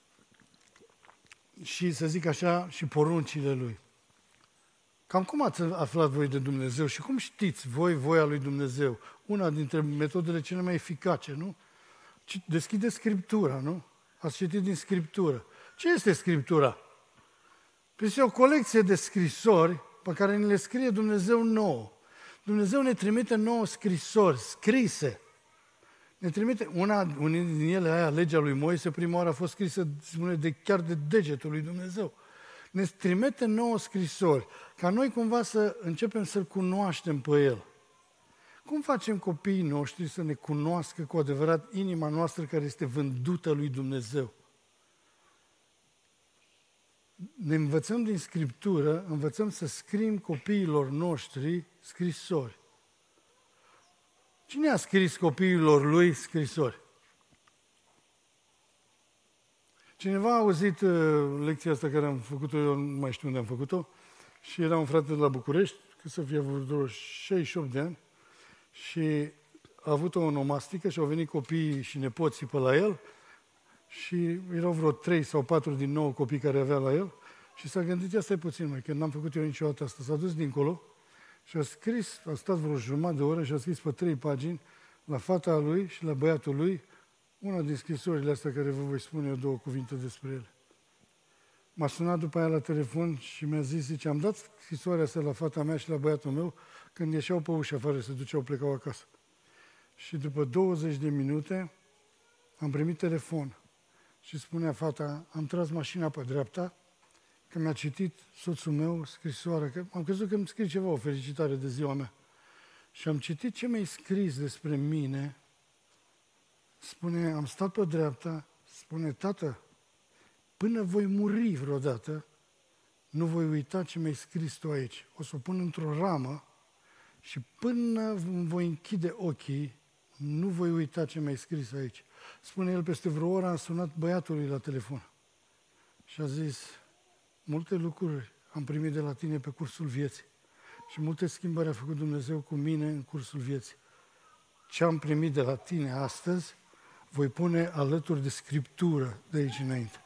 și, să zic așa, și poruncile Lui? Cam cum ați aflat voi de Dumnezeu și cum știți voi voia lui Dumnezeu? Una dintre metodele cele mai eficace, nu? Deschideți Scriptura, nu? Ați citit din Scriptură. Ce este Scriptura? Este o colecție de scrisori pe care ne le scrie Dumnezeu nouă. Dumnezeu ne trimite nouă scrisori scrise. Ne trimite, unii din ele, aia, legea lui Moise, prima oară a fost scrisă, spune, chiar de degetul lui Dumnezeu. Ne trimite nouă scrisori, ca noi cumva să începem să-L cunoaștem pe El. Cum facem copiii noștri să ne cunoască cu adevărat inima noastră care este vândută lui Dumnezeu? Ne învățăm din Scriptură, învățăm să scriem copiilor noștri scrisori. Cine a scris copiilor lui scrisori? Cineva a auzit lecția asta care am făcut-o, eu nu mai știu unde am făcut-o, și era un frate de la București, că să fie vreo 68 de ani, și a avut o onomastică și au venit copiii și nepoții pe la el și erau vreo 3 sau 4 din 9 copii care avea la el și s-a gândit, ia stai puțin, măi, că n-am făcut eu niciodată asta. S-a dus dincolo și a scris, a stat vreo jumătate de oră și a scris pe 3 pagini la fata lui și la băiatul lui una din scrisorile astea care vă voi spune eu 2 cuvinte despre ele. M-a sunat după aia la telefon și mi-a zis, zice, am dat scrisoarea asta la fata mea și la băiatul meu când ieșeau pe ușă afară, se duceau, plecau acasă. Și după 20 de minute am primit telefon și spunea fata, am tras mașina pe dreapta, că mi-a citit soțul meu scrisoarea, că am crezut că îmi scrie ceva, o felicitare de ziua mea. Și am citit ce mi-ai scris despre mine. Spune, am stat pe dreapta, spune, tată, până voi muri vreodată, nu voi uita ce mi-ai scris tu aici. O să o pun într-o ramă și până îmi voi închide ochii, nu voi uita ce mi-ai scris aici. Spune el, peste vreo oră am sunat băiatului la telefon și a zis, multe lucruri am primit de la tine pe cursul vieții și multe schimbări a făcut Dumnezeu cu mine în cursul vieții. Ce am primit de la tine astăzi, voi pune alături de Scriptură de aici înainte.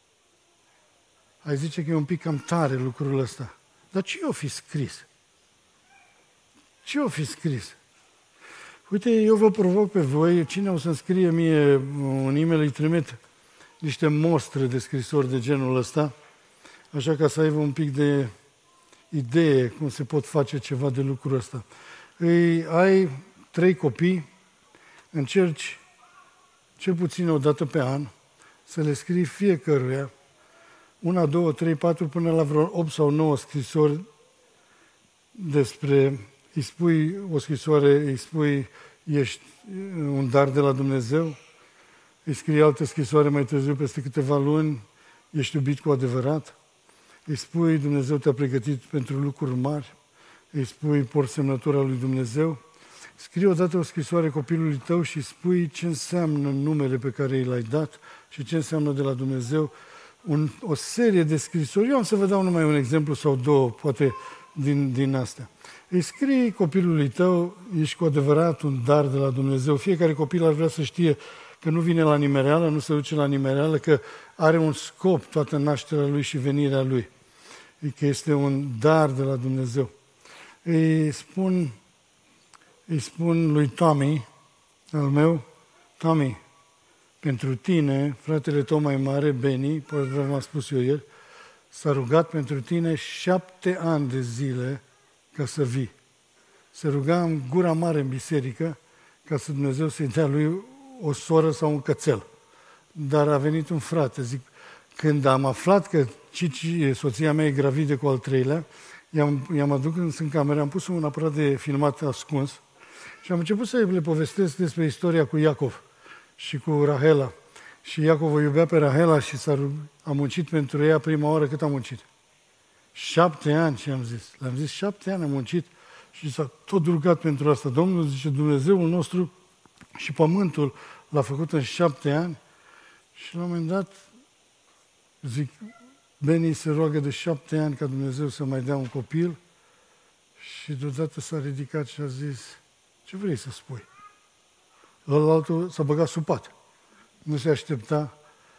Ai zice că e un pic cam tare lucrul ăsta. Dar ce o fi scris? Ce o fi scris? Uite, eu vă provoc pe voi, cine o să-mi scrie mie un e-mail, îi trimit niște mostre de scrisori de genul ăsta, așa ca să aibă un pic de idee cum se pot face ceva de lucrul ăsta. Ai 3 copii, încerci cel puțin o dată pe an să le scrii fiecăruia 1, 2, 3, 4 până la vreo 8 sau 9 scrisori despre, îi spui o scrisoare, îi spui ești un dar de la Dumnezeu, îi scrii altă scrisoare mai târziu peste câteva luni, ești iubit cu adevărat, îi spui Dumnezeu te-a pregătit pentru lucruri mari, îi spui porți semnătura lui Dumnezeu, scrii odată o scrisoare copilului tău și spui ce înseamnă numele pe care i l-ai dat și ce înseamnă de la Dumnezeu, o serie de scrisori. Eu am să vă dau numai un exemplu sau 2, poate din astea. Îi scrii copilului tău, ești cu adevărat un dar de la Dumnezeu. Fiecare copil ar vrea să știe că nu vine la nimereală, nu se duce la nimereală, că are un scop toată nașterea lui și venirea lui. Că este un dar de la Dumnezeu. Îi spun lui Tommy, al meu, Tommy, pentru tine, fratele tău mai mare, Benny, poate v-am spus eu ieri, s-a rugat pentru tine 7 ani de zile ca să vii. Se ruga în gura mare în biserică ca să Dumnezeu să-i dea lui o soră sau un cățel. dar a venit un frate. Zic, când am aflat că Cici, soția mea, e gravidă cu al treilea, i-am adus în cameră, am pus un aparat de filmat ascuns și am început să le povestesc despre istoria cu Iacov și cu Rahela. Și Iacov o iubea pe Rahela și a muncit pentru ea prima oară. Cât a muncit? 7 ani, și am zis. Le-am zis, 7 ani am muncit și s-a tot rugat pentru asta. Domnul zice, Dumnezeul nostru și pământul l-a făcut în 7 ani. Și la un moment dat, zic, Beni se roagă de 7 ani ca Dumnezeu să mai dea un copil și deodată s-a ridicat și a zis, ce vrei să spui? Ălaltul s-a băgat sub pat. Nu se aștepta.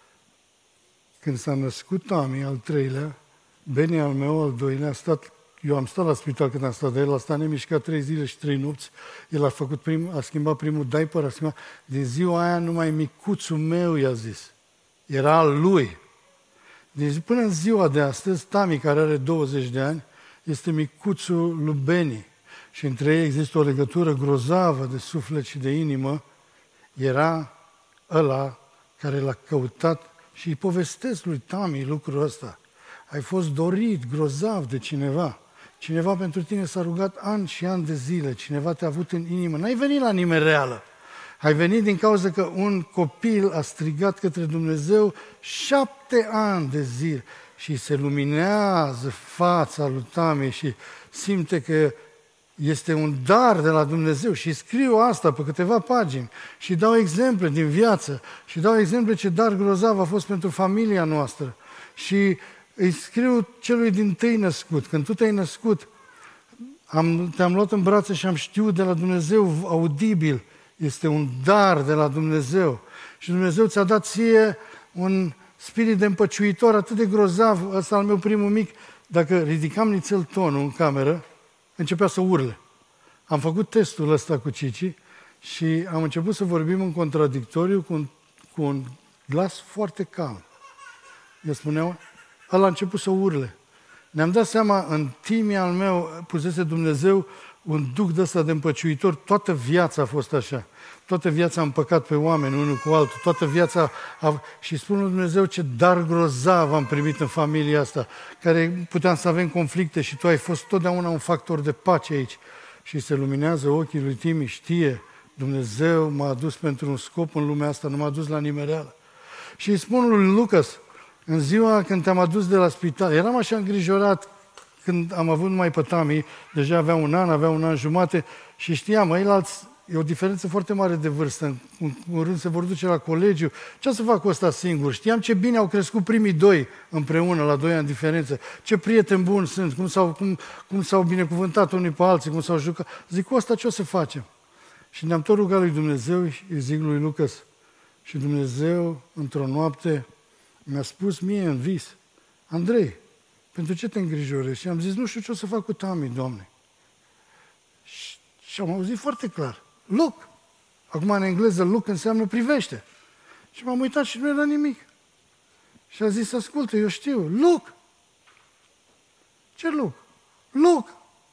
Când s-a născut Tami, al treilea, Beni al meu, al doilea, eu am stat la spital când am stat de el, a stat nemișcat 3 zile și 3 nopți, el a schimbat primul diaper, din ziua aia numai micuțul meu i-a zis, era al lui. Deci până în ziua de astăzi, Tami, care are 20 de ani, este micuțul lui Beni și între ei există o legătură grozavă de suflet și de inimă. Era ăla care l-a căutat și îi povestesc lui Tami lucrul ăsta. Ai fost dorit grozav de cineva. Cineva pentru tine s-a rugat ani și ani de zile. Cineva te-a avut în inimă. N-ai venit la nimereală. Ai venit din cauza că un copil a strigat către Dumnezeu 7 ani de zile și se luminează fața lui Tami și simte că este un dar de la Dumnezeu și scriu asta pe câteva pagini și dau exemple din viață și dau exemple ce dar grozav a fost pentru familia noastră și îi scriu celui dintâi născut. Când tu te-ai născut, te-am luat în brațe și am știut de la Dumnezeu audibil. Este un dar de la Dumnezeu. Și Dumnezeu ți-a dat ție un spirit de împăciuitor atât de grozav. Ăsta al meu primul mic, dacă ridicam nițel tonul în cameră, începea să urle. Am făcut testul ăsta cu Cici și am început să vorbim în contradictoriu cu un glas foarte calm. Eu spuneam, ăla a început să urle. Ne-am dat seama, în timii al meu pusese Dumnezeu un duc de ăsta de împăciuitor. Toată viața a fost așa. Toată viața am păcat pe oameni, unul cu altul. Toată viața și spun lui Dumnezeu ce dar grozav am primit în familia asta, care puteam să avem conflicte și tu ai fost totdeauna un factor de pace aici. Și se luminează ochii lui Timi, știe, Dumnezeu m-a adus pentru un scop în lumea asta, nu m-a adus la nimereală. Și îi spun lui Lucas, în ziua când te-am adus de la spital, eram așa îngrijorat când am avut numai pe Tami, deja avea un an jumate și știam, ăilalți, e o diferență foarte mare de vârstă, în rând se vor duce la colegiu, ce să fac cu ăsta singur? Știam ce bine au crescut primii doi împreună, la 2 ani diferență, ce prieteni buni sunt, cum s-au binecuvântat unii pe alții, cum s-au jucat. Zic, cu ăsta ce o să facem? Și ne-am tot rugat lui Dumnezeu și îi zic lui Lucas, și Dumnezeu, într-o noapte, mi-a spus mie în vis, Andrei, pentru ce te îngrijorezi? Și am zis, nu știu ce o să fac cu Tami, Doamne. Și am auzit foarte clar, look. Acum în engleză look înseamnă privește. Și m-am uitat și nu era nimic. Și a zis, ascultă, eu știu, look. Ce look? Look.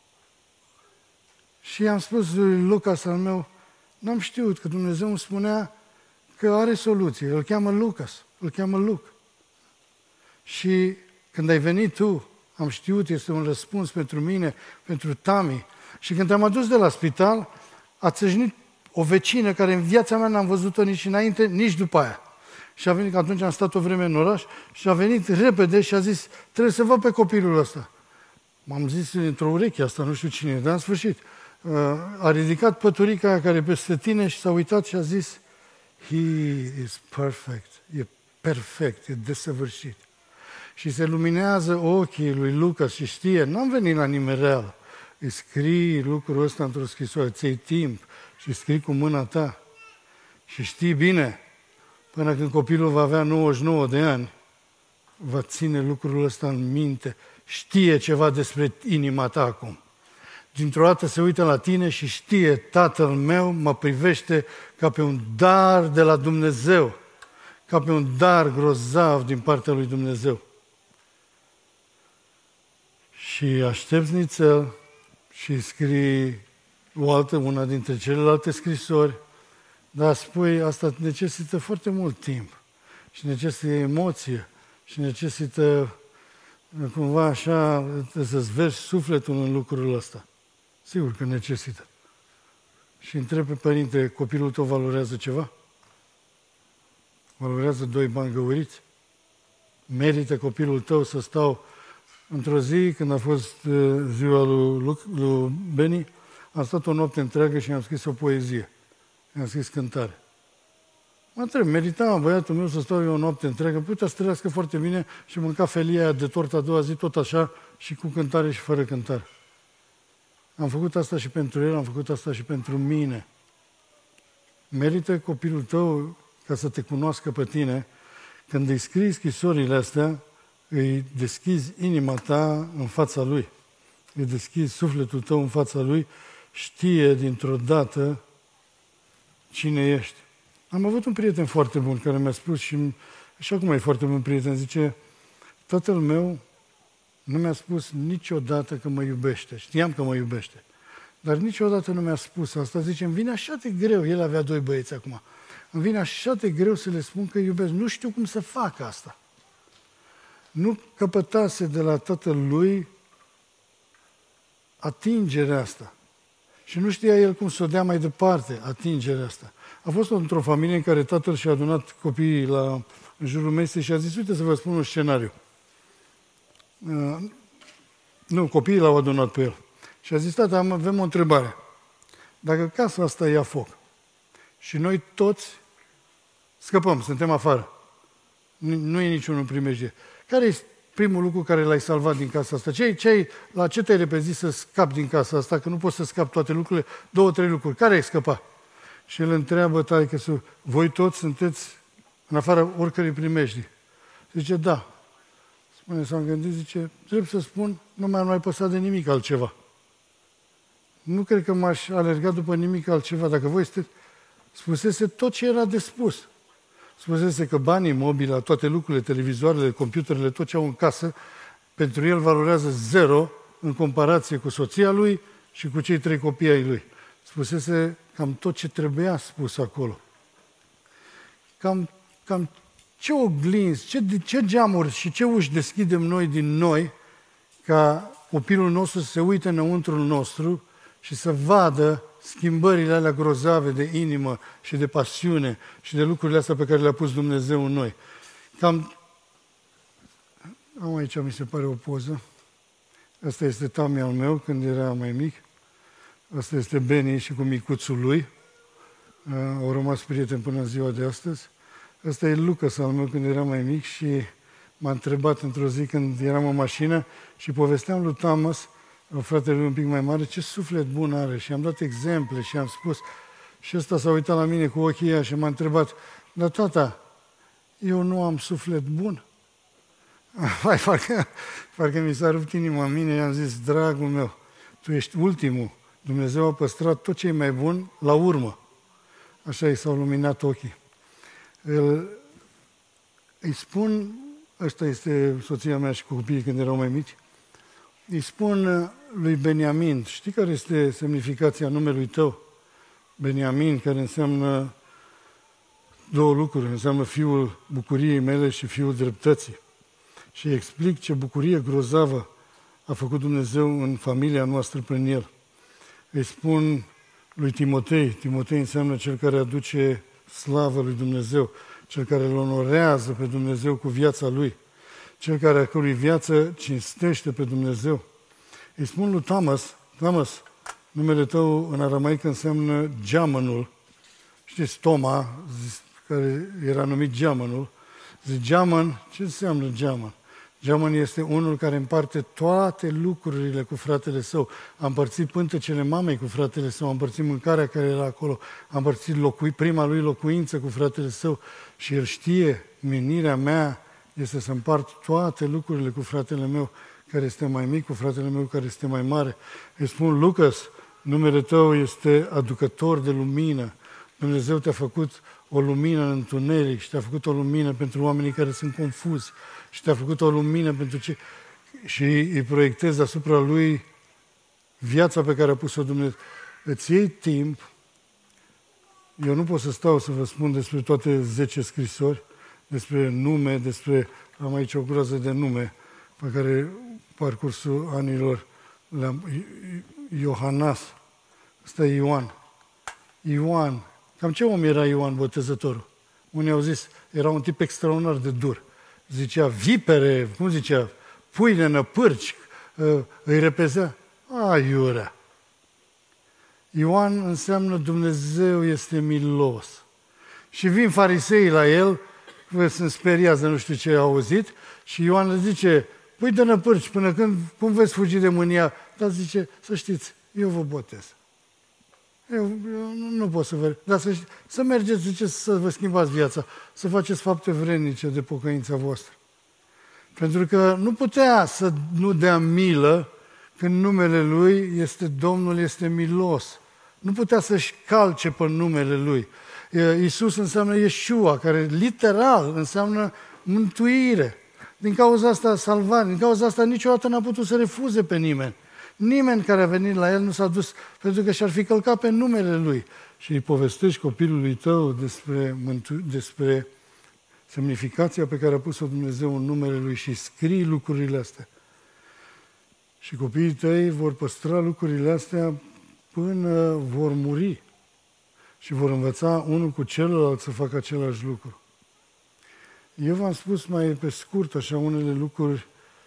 Și i-am spus lui Lucas al meu, n-am știut că Dumnezeu îmi spunea că are soluție. Îl cheamă Lucas, îl cheamă Luc. Și când ai venit tu, am știut, este un răspuns pentru mine, pentru Tami. Și când te-am adus de la spital, a țâșnit o vecină care în viața mea n-am văzut-o nici înainte, nici după aia. Și a venit, că atunci am stat o vreme în oraș, și a venit repede și a zis, trebuie să văd pe copilul ăsta. M-am zis într-o ureche asta, nu știu cine, dar în sfârșit. A ridicat păturica aia care e peste tine și s-a uitat și a zis, He is perfect, e perfect, e desăvârșit. Și se luminează ochii lui Lucas și știe, n-am venit la nimereală. Îi scrii lucrul ăsta într-o scrisoare, ți-ai timp și scrii cu mâna ta. Și știi bine, până când copilul va avea 99 de ani, va ține lucrul ăsta în minte, știe ceva despre inima ta acum. Dintr-o dată se uită la tine și știe, tatăl meu mă privește ca pe un dar de la Dumnezeu, ca pe un dar grozav din partea lui Dumnezeu. Și aștepți nițel și scrii una dintre celelalte scrisori, dar spui, asta necesită foarte mult timp. și necesită emoție și necesită cumva așa să-ți vergi sufletul în lucrul ăsta. Sigur că necesită. Și întreb pe părinte, copilul tău valorează ceva? Valorează 2 bani găuriți? Merită copilul tău să stau într-o zi, când a fost ziua lui Beni, am stat o noapte întreagă și am scris o poezie. Am scris cântare. Mă întreb, merita băiatul meu să stau eu o noapte întreagă, putea să trăiască foarte bine și mânca felia aia de tortă a doua zi, tot așa, și cu cântare și fără cântare. Am făcut asta și pentru el, am făcut asta și pentru mine. Merită copilul tău, ca să te cunoască pe tine, când îi scrii scrisorile astea, îi deschizi inima ta în fața lui. Îi deschizi sufletul tău în fața lui, știe dintr-o dată cine ești. Am avut un prieten foarte bun care mi-a spus și acum e foarte bun prieten, zice, tatăl meu nu mi-a spus niciodată că mă iubește. Știam că mă iubește. Dar niciodată nu mi-a spus asta. Zice, îmi vine așa de greu, el avea 2 băieți acum, îmi vine așa de greu să le spun că iubesc. Nu știu cum să fac asta. Nu căpătase de la tatăl lui atingerea asta. Și nu știa el cum să o dea mai departe, atingerea asta. A fost într-o familie în care tatăl și-a adunat copiii în jurul mesei și a zis, uite să vă spun un scenariu. Nu, copiii l-au adunat pe el. Și a zis, tata, avem o întrebare. Dacă casa asta ia foc și noi toți scăpăm, suntem afară, nu e niciunul primejdie, care e primul lucru care l-ai salvat din casa asta? La ce te-ai repezit să scapi din casa asta? Că nu poți să scapi toate lucrurile, 2-3 lucruri. Care ai scăpat? Și el întreabă taică-sul, voi toți sunteți în afara oricărei primejdii? Zice, da. Spune, s-am gândit, zice, trebuie să spun, nu mi-a mai păsat de nimic altceva. Nu cred că m-aș alerga după nimic altceva. Dacă voi sunteți, spusese tot ce era de spus. Spusese că banii, mobila, toate lucrurile, televizoarele, computerele, tot ce au în casă, pentru el valorează 0 în comparație cu soția lui și cu cei 3 copii ai lui. Spusese cam tot ce trebuia spus acolo. Cam ce oglinzi, ce geamuri și ce uși deschidem noi din noi ca copilul nostru să se uite înăuntrul nostru și să vadă schimbările alea grozave de inimă și de pasiune și de lucrurile astea pe care le-a pus Dumnezeu în noi. Am aici, mi se pare, o poză. Asta este Tami al meu când era mai mic. Asta este Beni și cu micuțul lui. Au rămas prieteni până în ziua de astăzi. Asta e Lucas al meu când era mai mic și m-a întrebat într-o zi când eram în mașină și povesteam lui Thomas, fratele lui un pic mai mare, ce suflet bun are. Și am dat exemple și am spus, și ăsta s-a uitat la mine cu ochii ăia și m-a întrebat, dar tata, eu nu am suflet bun? Parcă mi s-a rupt inima în mine, i-am zis, dragul meu, tu ești ultimul. Dumnezeu a păstrat tot ce e mai bun la urmă. Așa i s-au luminat ochii. Îi spun, ăsta este soția mea și cu copiii când erau mai mici, îi spun lui Beniamin, știi care este semnificația numelui tău? Beniamin, care înseamnă 2 lucruri, înseamnă fiul bucuriei mele și fiul dreptății. Și îi explic ce bucurie grozavă a făcut Dumnezeu în familia noastră prin el. Îi spun lui Timotei, Timotei înseamnă cel care aduce slavă lui Dumnezeu, cel care îl onorează pe Dumnezeu cu viața lui, cel care a cărui viață cinstește pe Dumnezeu. Îi spun lui Thomas, numele tău în aramaică înseamnă geamănul. Știți, Toma, care era numit geamănul, zice, geamăn, ce înseamnă geamăn? Geamăn este unul care împarte toate lucrurile cu fratele său. A împărțit pântecele mamei cu fratele său, a împărțit mâncarea care era acolo, a împărțit prima lui locuință cu fratele său și el știe, menirea mea este să împart toate lucrurile cu fratele meu care este mai mic, cu fratele meu care este mai mare. Îi spun, Lucas, numele tău este aducător de lumină. Dumnezeu te-a făcut o lumină în întuneric și te-a făcut o lumină pentru oamenii care sunt confuzi și te-a făcut o lumină pentru ce... Și îi proiectezi asupra lui viața pe care a pus-o Dumnezeu. Îți iei timp, eu nu pot să stau să vă spun despre toate 10 scrisori, despre nume, am aici o groază de nume pe care parcursul anilor le-am... Iohanas, ăsta e Ioan. Ioan, cam ce om era Ioan Botezătorul? Unii au zis, era un tip extraordinar de dur. Zicea vipere, cum zicea, pâine, năpârci, îi repezea. Aiurea! Ioan înseamnă Dumnezeu este milos. Și vin fariseii la el, sunt speriați de nu știu ce au auzit, și Ioan le zice, păi de năpârci, până când, cum veți fugi de mânia? Dar zice, să știți, eu vă botez. Eu nu pot să vă... Dar să mergeți, zice, să vă schimbați viața, să faceți fapte vrednice de pocăința voastră. Pentru că nu putea să nu dea milă când numele Lui este Domnul, este milos. Nu putea să-și calce pe numele Lui. Iisus înseamnă Yeshua, care literal înseamnă mântuire. Din cauza asta, salvare. Din cauza asta niciodată n-a putut să refuze pe nimeni. Nimeni care a venit la el nu s-a dus pentru că și-ar fi călcat pe numele Lui. Și îi povestești copilului tău despre semnificația pe care a pus-o Dumnezeu în numele Lui și scrii lucrurile astea. Și copiii tăi vor păstra lucrurile astea până vor muri și vor învăța unul cu celălalt să facă același lucru. Eu v-am spus mai pe scurt așa unele lucruri,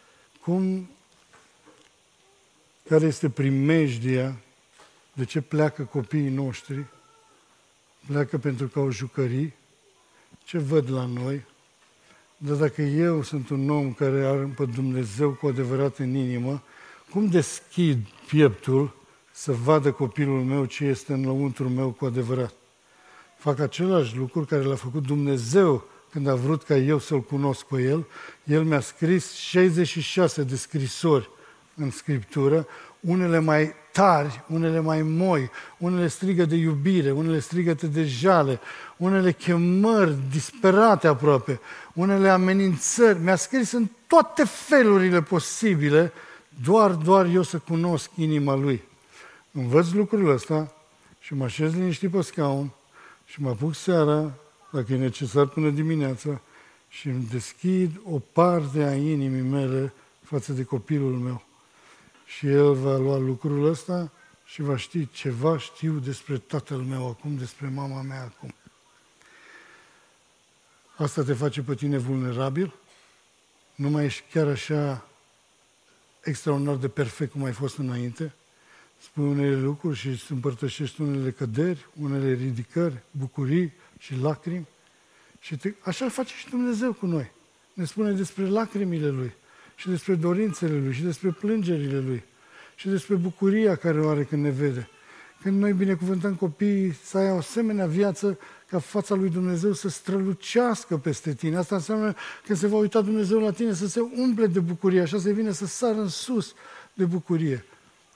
care este primejdia, de ce pleacă copiii noștri, pleacă pentru că au jucării, ce văd la noi, dar dacă eu sunt un om care are pe Dumnezeu cu adevărat în inimă, cum deschid pieptul să vadă copilul meu ce este înăuntru meu cu adevărat? Fac același lucru care l-a făcut Dumnezeu când a vrut ca eu să-L cunosc pe El. El mi-a scris 66 de scrisori în Scriptură, unele mai tari, unele mai moi, unele strigă de iubire, unele strigăte de jale, unele chemări disperate aproape, unele amenințări. Mi-a scris în toate felurile posibile, doar eu să cunosc inima Lui. Învăț lucrurile astea și mă așez liniștit pe scaun și mă apuc seara, dacă e necesar până dimineața, și îmi deschid o parte a inimii mele față de copilul meu. Și el va lua lucrul ăsta și va ști ceva știu despre tatăl meu acum, despre mama mea acum. Asta te face pe tine vulnerabil? Nu mai ești chiar așa extraordinar de perfect cum ai fost înainte? Spui unele lucruri și îți împărtășești unele căderi, unele ridicări, bucurii și lacrimi. Și așa face și Dumnezeu cu noi. Ne spune despre lacrimile Lui și despre dorințele Lui și despre plângerile Lui și despre bucuria care o are când ne vede. Când noi binecuvântăm copiii să ai o asemenea viață ca fața lui Dumnezeu să strălucească peste tine. Asta înseamnă că se va uita Dumnezeu la tine să se umple de bucurie, așa să vină să sară în sus de bucurie.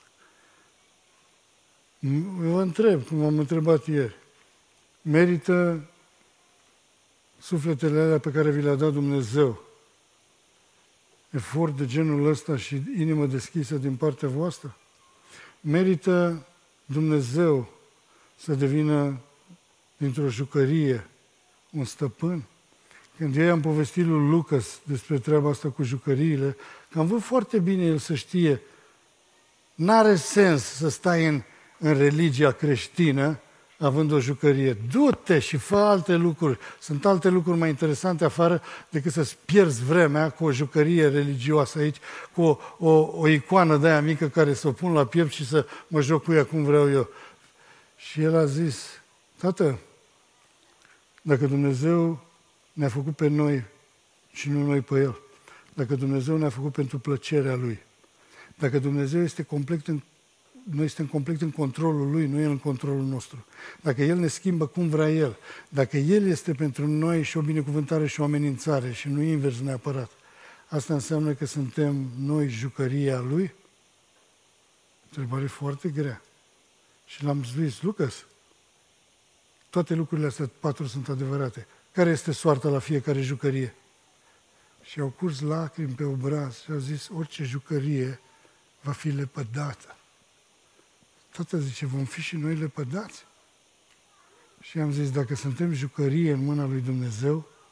Vă întreb, cum am întrebat ieri, merită sufletele alea pe care vi le-a dat Dumnezeu efort de genul ăsta și inimă deschisă din partea voastră? Merită Dumnezeu să devină dintr-o jucărie un stăpân? Când eu am povestit lui Lucas despre treaba asta cu jucăriile, că am vrut foarte bine el să știe, n-are sens să stai în religia creștină având o jucărie. Du-te și fă alte lucruri. Sunt alte lucruri mai interesante afară decât să-ți pierzi vremea cu o jucărie religioasă aici, cu o icoană de aia mică care să o pun la piept și să mă joc cu ea cum vreau eu. Și el a zis, tată, dacă Dumnezeu ne-a făcut pe noi și nu noi pe El, dacă Dumnezeu ne-a făcut pentru plăcerea Lui, dacă Dumnezeu este complet noi suntem complet în controlul Lui, nu El în controlul nostru. Dacă El ne schimbă cum vrea El, dacă El este pentru noi și o binecuvântare și o amenințare și nu invers neapărat, asta înseamnă că suntem noi jucăria Lui? Întrebare foarte grea. Și l-am zis, Lucas, toate lucrurile astea 4 sunt adevărate. Care este soarta la fiecare jucărie? Și au curs lacrimi pe obraz și au zis, orice jucărie va fi lepădată. Tata zice, vom fi și noi lepădați? Și am zis, dacă suntem jucărie în mâna lui Dumnezeu,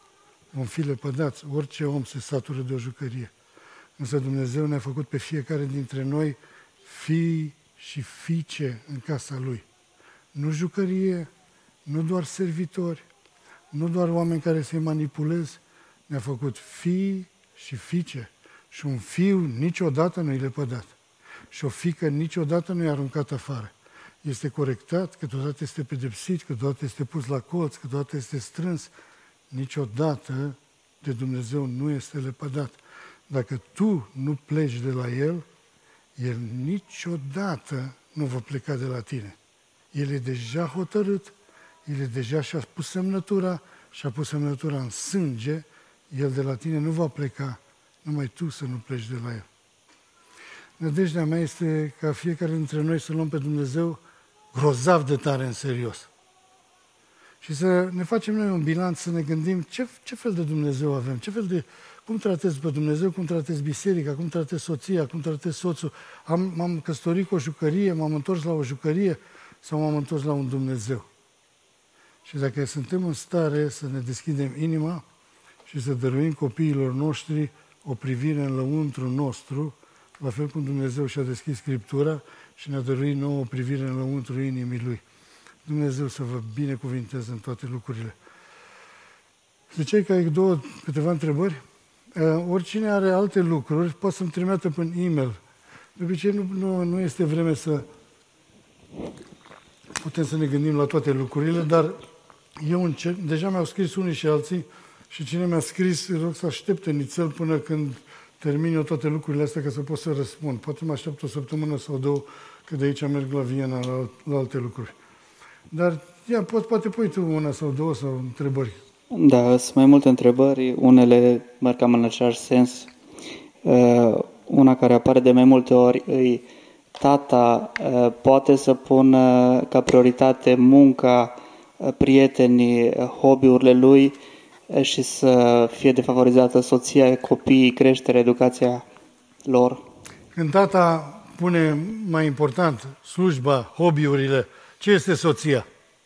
vom fi lepădați. Orice om se satură de o jucărie. Însă Dumnezeu ne-a făcut pe fiecare dintre noi fii și fiice în casa Lui. Nu jucărie, nu doar servitori, nu doar oameni care să-i manipuleze, ne-a făcut fii și fiice. Și un fiu niciodată nu-i lepădat. Și o fiică niciodată nu-i aruncat afară. Este corectat, câteodată este pedepsit, câteodată este pus la colț, câteodată este strâns. Niciodată de Dumnezeu nu este lepădat. Dacă tu nu pleci de la El, El niciodată nu va pleca de la tine. El e deja hotărât, El e deja și-a pus semnătura, și-a pus semnătura în sânge, El de la tine nu va pleca, numai tu să nu pleci de la El. Nădejdea mea este ca fiecare dintre noi să luăm pe Dumnezeu grozav de tare în serios. Și să ne facem noi un bilanț, să ne gândim ce fel de Dumnezeu avem, cum tratezi pe Dumnezeu, cum tratezi biserica, cum tratezi soția, cum tratezi soțul. M-am căsătorit cu o jucărie, m-am întors la o jucărie sau m-am întors la un Dumnezeu. Și dacă suntem în stare să ne deschidem inima și să dăruim copiilor noștri o privire în lăuntru nostru, la fel cum Dumnezeu și-a deschis Scriptura și ne-a dăruit nouă o privire în lăuntru inimii Lui. Dumnezeu să vă binecuvinteze în toate lucrurile. Ziceai că ai câteva întrebări? Oricine are alte lucruri, poate să-mi trimită prin e-mail. De obicei nu este vreme să putem să ne gândim la toate lucrurile, dar eu încerc, deja mi-au scris unii și alții și cine mi-a scris, rog să aștepte nițel până când termin eu toate lucrurile astea ca să pot să răspund. Poate mă aștept o săptămână sau două, că de aici merg la Viena la alte lucruri. Dar, poate pui tu una sau două sau întrebări. Da, sunt mai multe întrebări, unele merg cam în același sens. Una care apare de mai multe ori îi tata poate să pună ca prioritate munca, prietenii, hobby-urile lui și să fie defavorizată soția, copiii, creșterea, educația lor. Când tata pune mai important slujba, hobby-urile, ce este soția?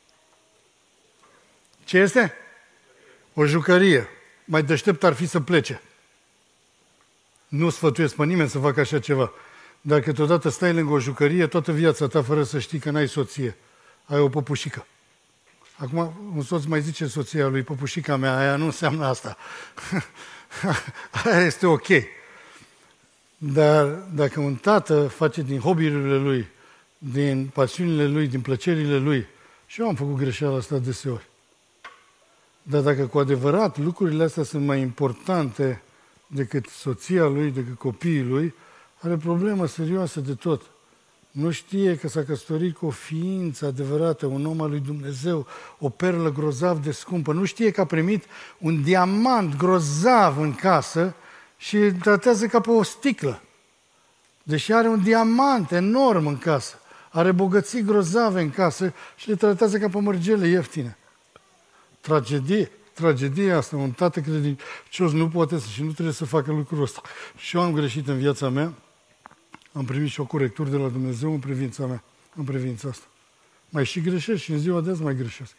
Ce este? O jucărie. Mai deștept ar fi să plece. Nu sfătuiesc pe nimeni să facă așa ceva. Dar câteodată stai lângă o jucărie toată viața ta fără să știi că n-ai soție. Ai o păpușică. Acum un soț mai zice soția lui, păpușica mea, aia nu înseamnă asta. Aia este ok. Dar dacă un tată face din hobby-urile lui, din pasiunile lui, din plăcerile lui, și eu am făcut greșeala asta deseori. Dar dacă cu adevărat lucrurile astea sunt mai importante decât soția lui, decât copiii lui, are problemă serioasă de tot. Nu știe că s-a căsătorit cu o ființă adevărată, un om al lui Dumnezeu, o perlă grozav de scumpă. Nu știe că a primit un diamant grozav în casă și îl tratează ca pe o sticlă. Deși are un diamant enorm în casă, are bogății grozave în casă și le tratează ca pe mărgele ieftine. Tragedie asta, un tată credincios nu poate și nu trebuie să facă lucrul ăsta. Și eu am greșit în viața mea, am primit și o corectură de la Dumnezeu în privința mea, în privința asta. Mai și greșesc și în ziua de azi mai greșesc.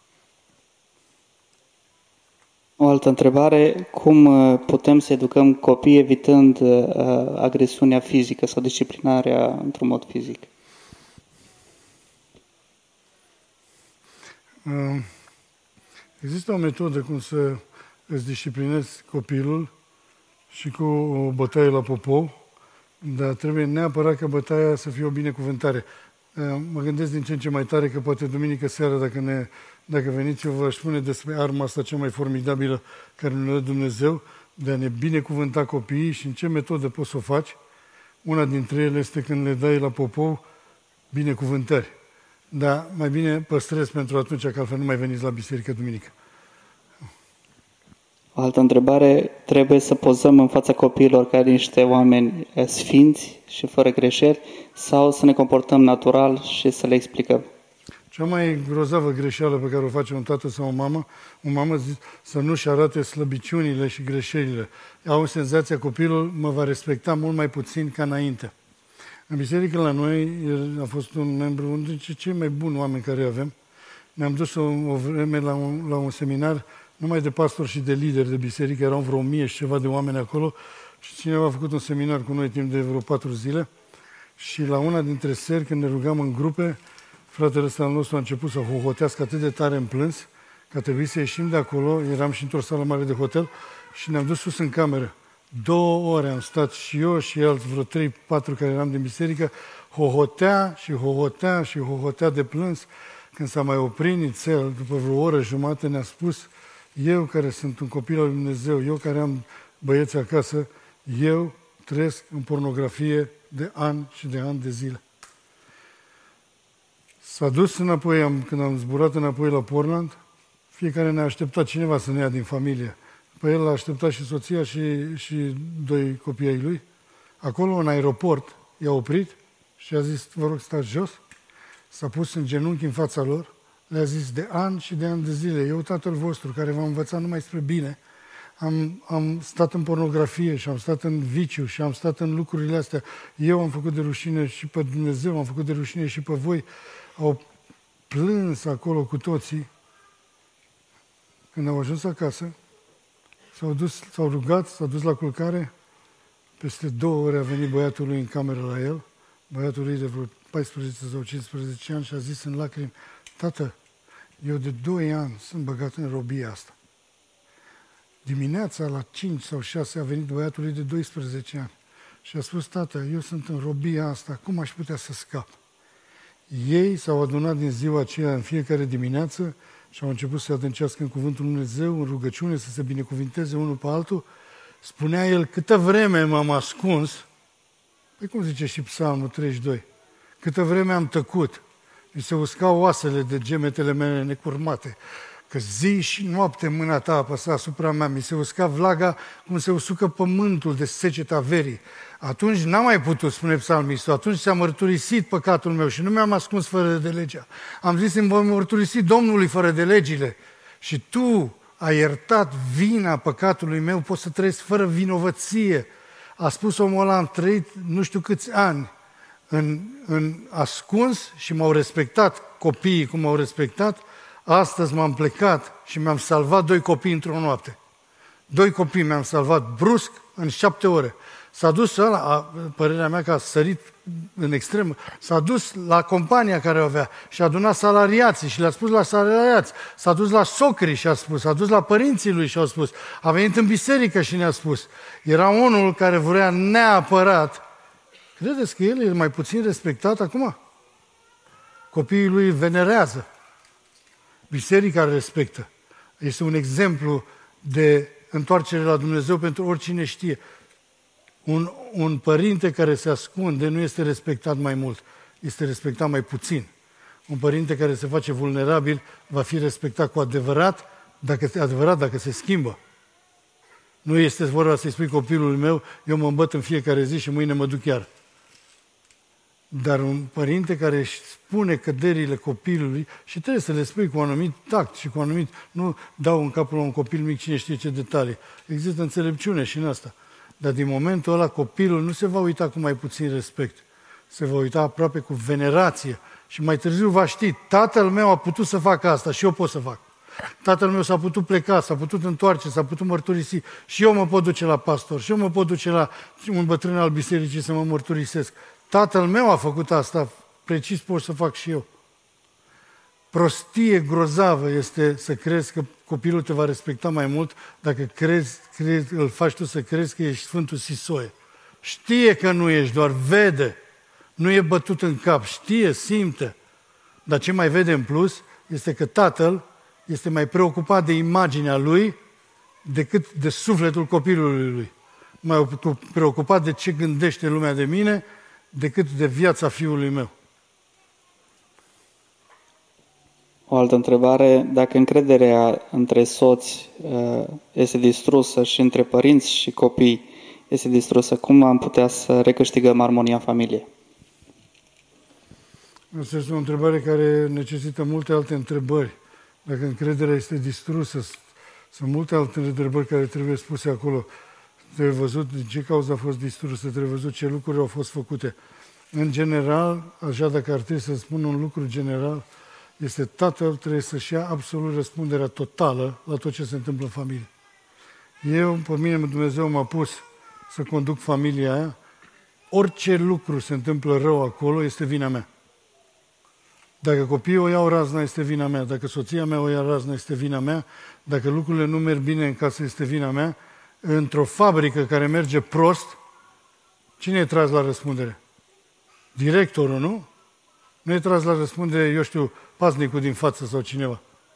O altă întrebare, cum putem să educăm copiii evitând agresiunea fizică sau disciplinarea într-un mod fizic? Există o metodă cum să îți disciplinezi copilul și cu o bătaie la popou, dar trebuie neapărat ca bătaia să fie o binecuvântare. Mă gândesc din ce în ce mai tare că poate duminică seara, dacă veniți, eu vă spune despre arma asta cea mai formidabilă care ne dă Dumnezeu, de a ne binecuvânta copiii și în ce metodă poți să o faci. Una dintre ele este când le dai la popou binecuvântări. Dar mai bine păstrezi pentru atunci, că altfel nu mai veniți la biserică duminică. O altă întrebare, trebuie să pozăm în fața copiilor ca niște oameni sfinți și fără greșeli sau să ne comportăm natural și să le explicăm? Cea mai grozavă greșeală pe care o face un tată sau o mamă să nu-și arate slăbiciunile și greșelile. Au senzația copilul mă va respecta mult mai puțin ca înainte. În biserică la noi a fost un membru, unul dintre cei mai buni oameni care avem. Ne-am dus o vreme la un seminar numai de pastori și de lideri de biserică, erau vreo 1000 și ceva de oameni acolo și cineva a făcut un seminar cu noi timp de vreo 4 zile și la una dintre seri, când ne rugam în grupe, fratele ăsta al nostru a început să hohotească atât de tare în plâns că a trebuit să ieșim de acolo, eram și într-o sală mare de hotel și ne-am dus sus în cameră. 2 ore am stat și eu și alți vreo 3-4 care eram din biserică, hohotea și hohotea și hohotea de plâns. Când s-a mai oprit nițel, după vreo oră jumate, ne-a spus: eu care sunt un copil al lui Dumnezeu, eu care am băieți acasă, eu trăiesc în pornografie de ani și de ani de zile. S-a dus înapoi, când am zburat înapoi la Portland, fiecare ne-a așteptat cineva să ne ia din familie. Pe el l-a așteptat și soția și 2 copii ai lui. Acolo, în aeroport, i-a oprit și a zis: vă rog, stați jos. S-a pus în genunchi în fața lor, le-a zis: de ani și de ani de zile, eu, Tatăl vostru, care v-am învățat numai spre bine, am stat în pornografie și am stat în viciu și am stat în lucrurile astea. Eu am făcut de rușine și pe Dumnezeu, am făcut de rușine și pe voi. Au plâns acolo cu toții. Când au ajuns acasă, s-au rugat, s-au dus la culcare. Peste 2 ore a venit băiatul lui în cameră la el, băiatul lui de vreo 14 sau 15 ani, și a zis în lacrimi: tată, eu de 2 ani sunt băgat în robia asta. Dimineața la 5 sau 6 a venit băiatul lui de 12 ani și a spus: tată, eu sunt în robia asta, cum aș putea să scap? Ei s-au adunat din ziua aceea în fiecare dimineață și au început să adâncească în cuvântul lui Dumnezeu, în rugăciune, să se binecuvinteze unul pe altul. Spunea el: câtă vreme m-am ascuns, păi cum zice și Psalmul 32, câtă vreme am tăcut, mi se uscau oasele de gemetele mele necurmate, că zi și noapte mâna ta apăsa asupra mea, mi se usca vlaga cum se usucă pământul de seceta verii. Atunci n-am mai putut, spune psalmistul, atunci s-a mărturisit păcatul meu și nu mi-am ascuns fără de legea. Am zis: îmi voi mărturisi Domnului fără de legile. Și tu ai iertat vina păcatului meu, pot să trăiesc fără vinovăție. A spus omul ăla: am trăit nu știu câți ani în ascuns și m-au respectat copiii cum m-au respectat. Astăzi m-am plecat și mi-am salvat 2 copii într-o noapte. 2 copii mi-am salvat brusc în 7 ore. S-a dus ăla, părerea mea că a sărit în extremă, s-a dus la compania care o avea și a adunat salariații și le-a spus la salariați, s-a dus la socrii și a spus, s-a dus la părinții lui și a spus, a venit în biserică și ne-a spus. Era unul care vrea neapărat. Credeți că el e mai puțin respectat acum? Copiii lui venerează. Biserica respectă. Este un exemplu de întoarcere la Dumnezeu pentru oricine știe. Un părinte care se ascunde nu este respectat mai mult, este respectat mai puțin. Un părinte care se face vulnerabil va fi respectat cu adevărat dacă se schimbă. Nu este vorba să-i spui copilului meu: eu mă îmbăt în fiecare zi și mâine mă duc chiar. Dar un părinte care își spune căderile copilului și trebuie să le spui cu un anumit tact și cu un anumit... Nu dau în capul la un copil mic cine știe ce detalii. Există înțelepciune și în asta. Dar din momentul ăla copilul nu se va uita cu mai puțin respect. Se va uita aproape cu venerație. Și mai târziu va ști: tatăl meu a putut să facă asta și eu pot să fac. Tatăl meu s-a putut pleca, s-a putut întoarce, s-a putut mărturisi și eu mă pot duce la pastor și eu mă pot duce la un bătrân al bisericii să mă mărturisesc. Tatăl meu a făcut asta, precis pot să fac și eu. Prostie grozavă este să crezi că copilul te va respecta mai mult dacă îl faci tu să crezi că ești Sfântul Sisoie. Știe că nu ești, doar vede. Nu e bătut în cap, știe, simte. Dar ce mai vede în plus este că tatăl este mai preocupat de imaginea lui decât de sufletul copilului lui. Mai preocupat de ce gândește lumea de mine decât de viața fiului meu. O altă întrebare: dacă încrederea între soți este distrusă și între părinți și copii este distrusă, cum am putea să recâștigăm armonia în familie? Asta este o întrebare care necesită multe alte întrebări. Dacă încrederea este distrusă, sunt multe alte întrebări care trebuie spuse acolo. Trebuie văzut din ce cauză a fost distrusă, trebuie văzut ce lucruri au fost făcute. În general, așa dacă ar trebui să spun un lucru general, este tatăl, trebuie să-și ia absolut răspunderea totală la tot ce se întâmplă în familie. Pe mine Dumnezeu m-a pus să conduc familia aia. Orice lucru se întâmplă rău acolo, este vina mea. Dacă copiii o iau razna, este vina mea. Dacă soția mea o ia razna, este vina mea. Dacă lucrurile nu merg bine în casă, este vina mea. Într-o fabrică care merge prost, cine e tras la răspundere? Directorul, nu? Nu e tras la răspundere, eu știu, paznicul din față sau cineva.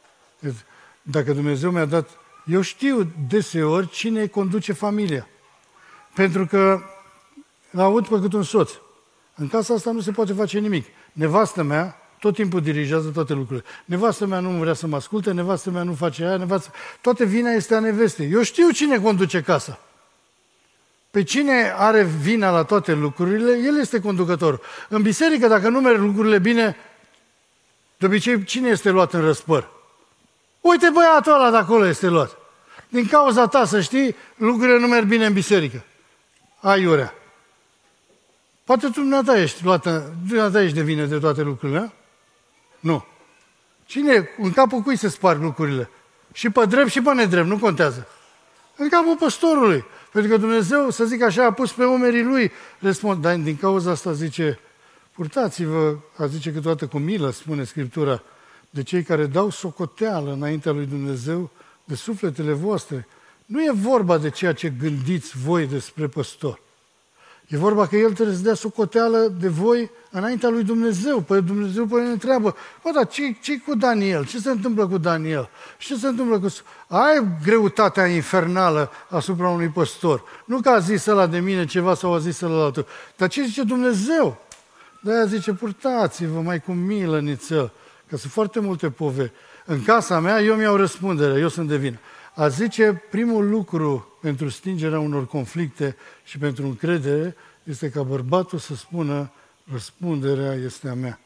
Dacă Dumnezeu mi-a dat... Eu știu deseori cine conduce familia. Pentru că l-aud pe cât un soț. În casa asta nu se poate face nimic. Nevastă mea tot timpul dirigează toate lucrurile. Nevastă mea nu vrea să mă asculte, nevastă mea nu face aia, toată vina este a nevestei. Eu știu cine conduce casa. Pe cine are vina la toate lucrurile, el este conducătorul. În biserică, dacă nu merg lucrurile bine, de obicei, cine este luat în răspăr? Uite, băiatul ăla de acolo este luat. Din cauza ta, să știi, lucrurile nu merg bine în biserică. Aiurea. Poate tu dumneata ești de vină de toate lucrurile, a? Nu. Cine, în capul cui se sparg lucrurile? Și pe drept și pe nedrept, nu contează. În capul păstorului. Pentru că Dumnezeu, să zic așa, a pus pe umerii lui răspund. Dar din cauza asta zice, purtați-vă, zice câteodată cu milă, spune Scriptura, de cei care dau socoteală înaintea lui Dumnezeu de sufletele voastre. Nu e vorba de ceea ce gândiți voi despre păstor. E vorba că el trebuie să dea socoteală de voi înaintea lui Dumnezeu. Păi Dumnezeu până ne întreabă, bă, dar ce cu Daniel? Ce se întâmplă cu Daniel? Ce se întâmplă cu... Ai greutatea infernală asupra unui păstor. Nu că a zis ăla de mine ceva sau a zis ăla altul. Dar ce zice Dumnezeu? De-aia zice, purtați-vă mai cu milă, nițel. Că sunt foarte multe poveri. În casa mea, eu mi-au răspundere, eu sunt de vină. A zice, primul lucru pentru stingerea unor conflicte și pentru încredere este ca bărbatul să spună, răspunderea este a mea.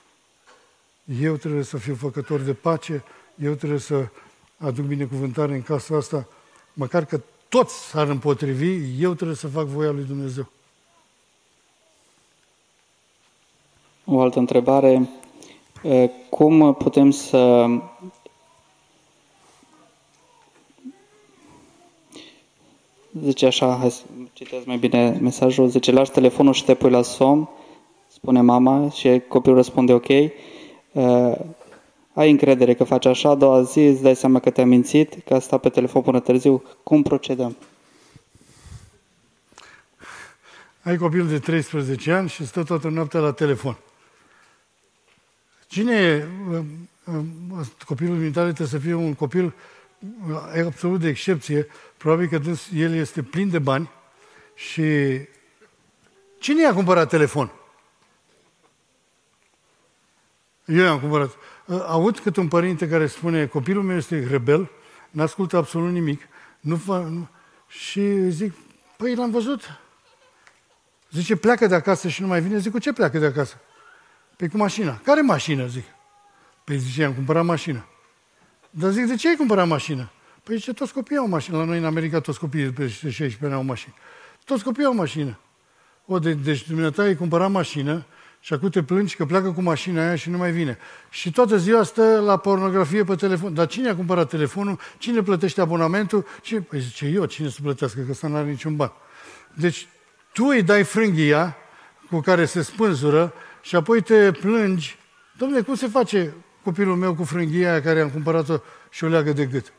Eu trebuie să fiu făcător de pace, eu trebuie să aduc binecuvântare în casa asta, măcar că toți s-ar împotrivi, eu trebuie să fac voia lui Dumnezeu. O altă întrebare. Cum putem să zice așa, hai să citesc mai bine mesajul, zice, lași telefonul și te pui la somn, spune mama și copilul răspunde ok, ai încredere că faci așa, a doua zi îți dai seama că te-a mințit, că a stat pe telefon până târziu, cum procedăm? Ai copil de 13 ani și stă toată noaptea la telefon. Cine e? Copilul dumitale trebuie să fie un copil absolut de excepție. Probabil că el este plin de bani și cine i-a cumpărat telefon? Eu i-am cumpărat. Aud cât un părinte care spune, copilul meu este rebel, n-ascultă absolut nimic, și zic, păi l-am văzut. Zice, pleacă de acasă și nu mai vine. Zic, cu ce pleacă de acasă? Păi cu mașina. Care mașină, zic? Păi zice, am cumpărat mașină. Dar zic, de ce ai cumpărat mașină? Păi zice, toți copiii au mașină. La noi în America toți copiii de 16 ani au mașină. Toți copiii au mașină. Deci dumneata ai cumpărat mașină și acum te plângi că pleacă cu mașina aia și nu mai vine. Și toată ziua stă la pornografie pe telefon. Dar cine a cumpărat telefonul? Cine plătește abonamentul? Păi zice, eu, cine să plătească? Că ăsta n-are niciun ban. Deci tu îi dai frânghia cu care se spânzură și apoi te plângi. Dom'le, cum se face copilul meu cu frânghia aia care am cumpărat-o și o leagă de gât?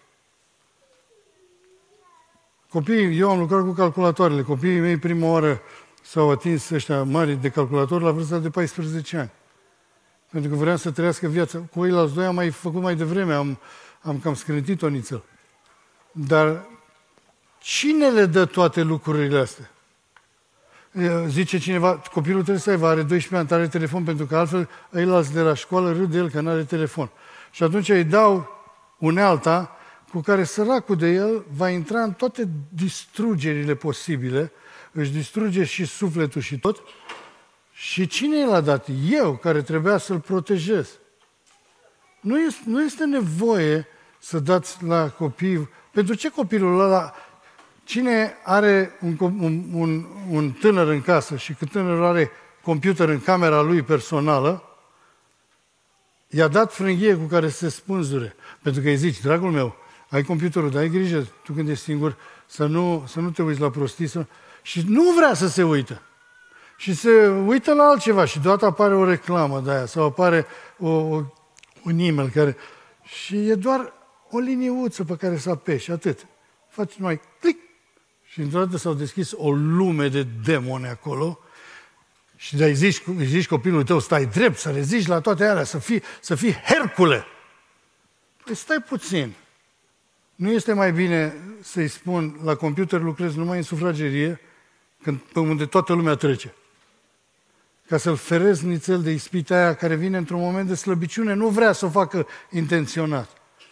Eu am lucrat cu calculatoarele. Copiii mei prima oară s-au atins ăștia mari de calculator la vârsta de 14 ani. Pentru că vreau să trăiască viața. Cu ei alți doi am mai făcut mai devreme, am cam scrântit-o nițel. Dar cine le dă toate lucrurile astea? Zice cineva, copilul trebuie să aibă, are 12 ani, are telefon, pentru că altfel ăilalți de la școală râd de el că nu are telefon. Și atunci îi dau unealta cu care săracul de el va intra în toate distrugerile posibile, își distruge și sufletul și tot. Și cine i l-a dat? Eu, care trebuia să-l protejez. Nu este nevoie să dați la copii. Pentru ce copilul ăla... Cine are un tânăr în casă și cât tânărul are computer în camera lui personală, i-a dat frânghie cu care să se spânzure. Pentru că îi zici, dragul meu, ai computerul, dar ai grijă, tu când ești singur, să nu te uiți la prostii. Și nu vrea să se uită. Și se uită la altceva și deodată apare o reclamă de aia sau apare un e-mail care... Și e doar o liniuță pe care să apeși, atât. Faci numai click și într-o dată s-au deschis o lume de demoni acolo și de-ai zici copilului tău, stai drept, să reziști la toate alea, să fii Hercule. Păi stai puțin. Nu este mai bine să-i spun, la computer lucrezi numai în sufragerie, pe unde toată lumea trece. Ca să-l ferezi nițel de ispita aia care vine într-un moment de slăbiciune, nu vrea să o facă intenționat.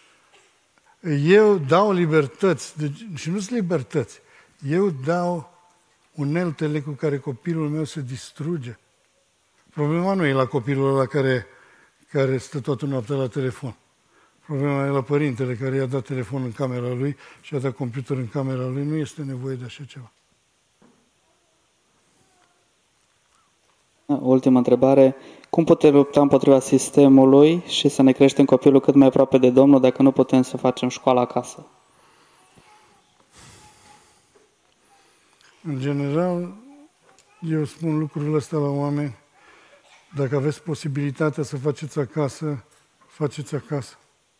Eu dau libertăți, și nu sunt libertăți, eu dau uneltele cu care copilul meu se distruge. Problema nu e la copilul ăla care stă toată noaptea la telefon. Problema e la părintele care i-a dat telefon în camera lui și a dat computer în camera lui. Nu este nevoie de așa ceva. Ultima întrebare. Cum putem lupta împotriva sistemului și să ne creștem copilul cât mai aproape de Domnul dacă nu putem să facem școala acasă? În general, eu spun lucrurile astea la oameni. Dacă aveți posibilitatea să faceți acasă, faceți acasă.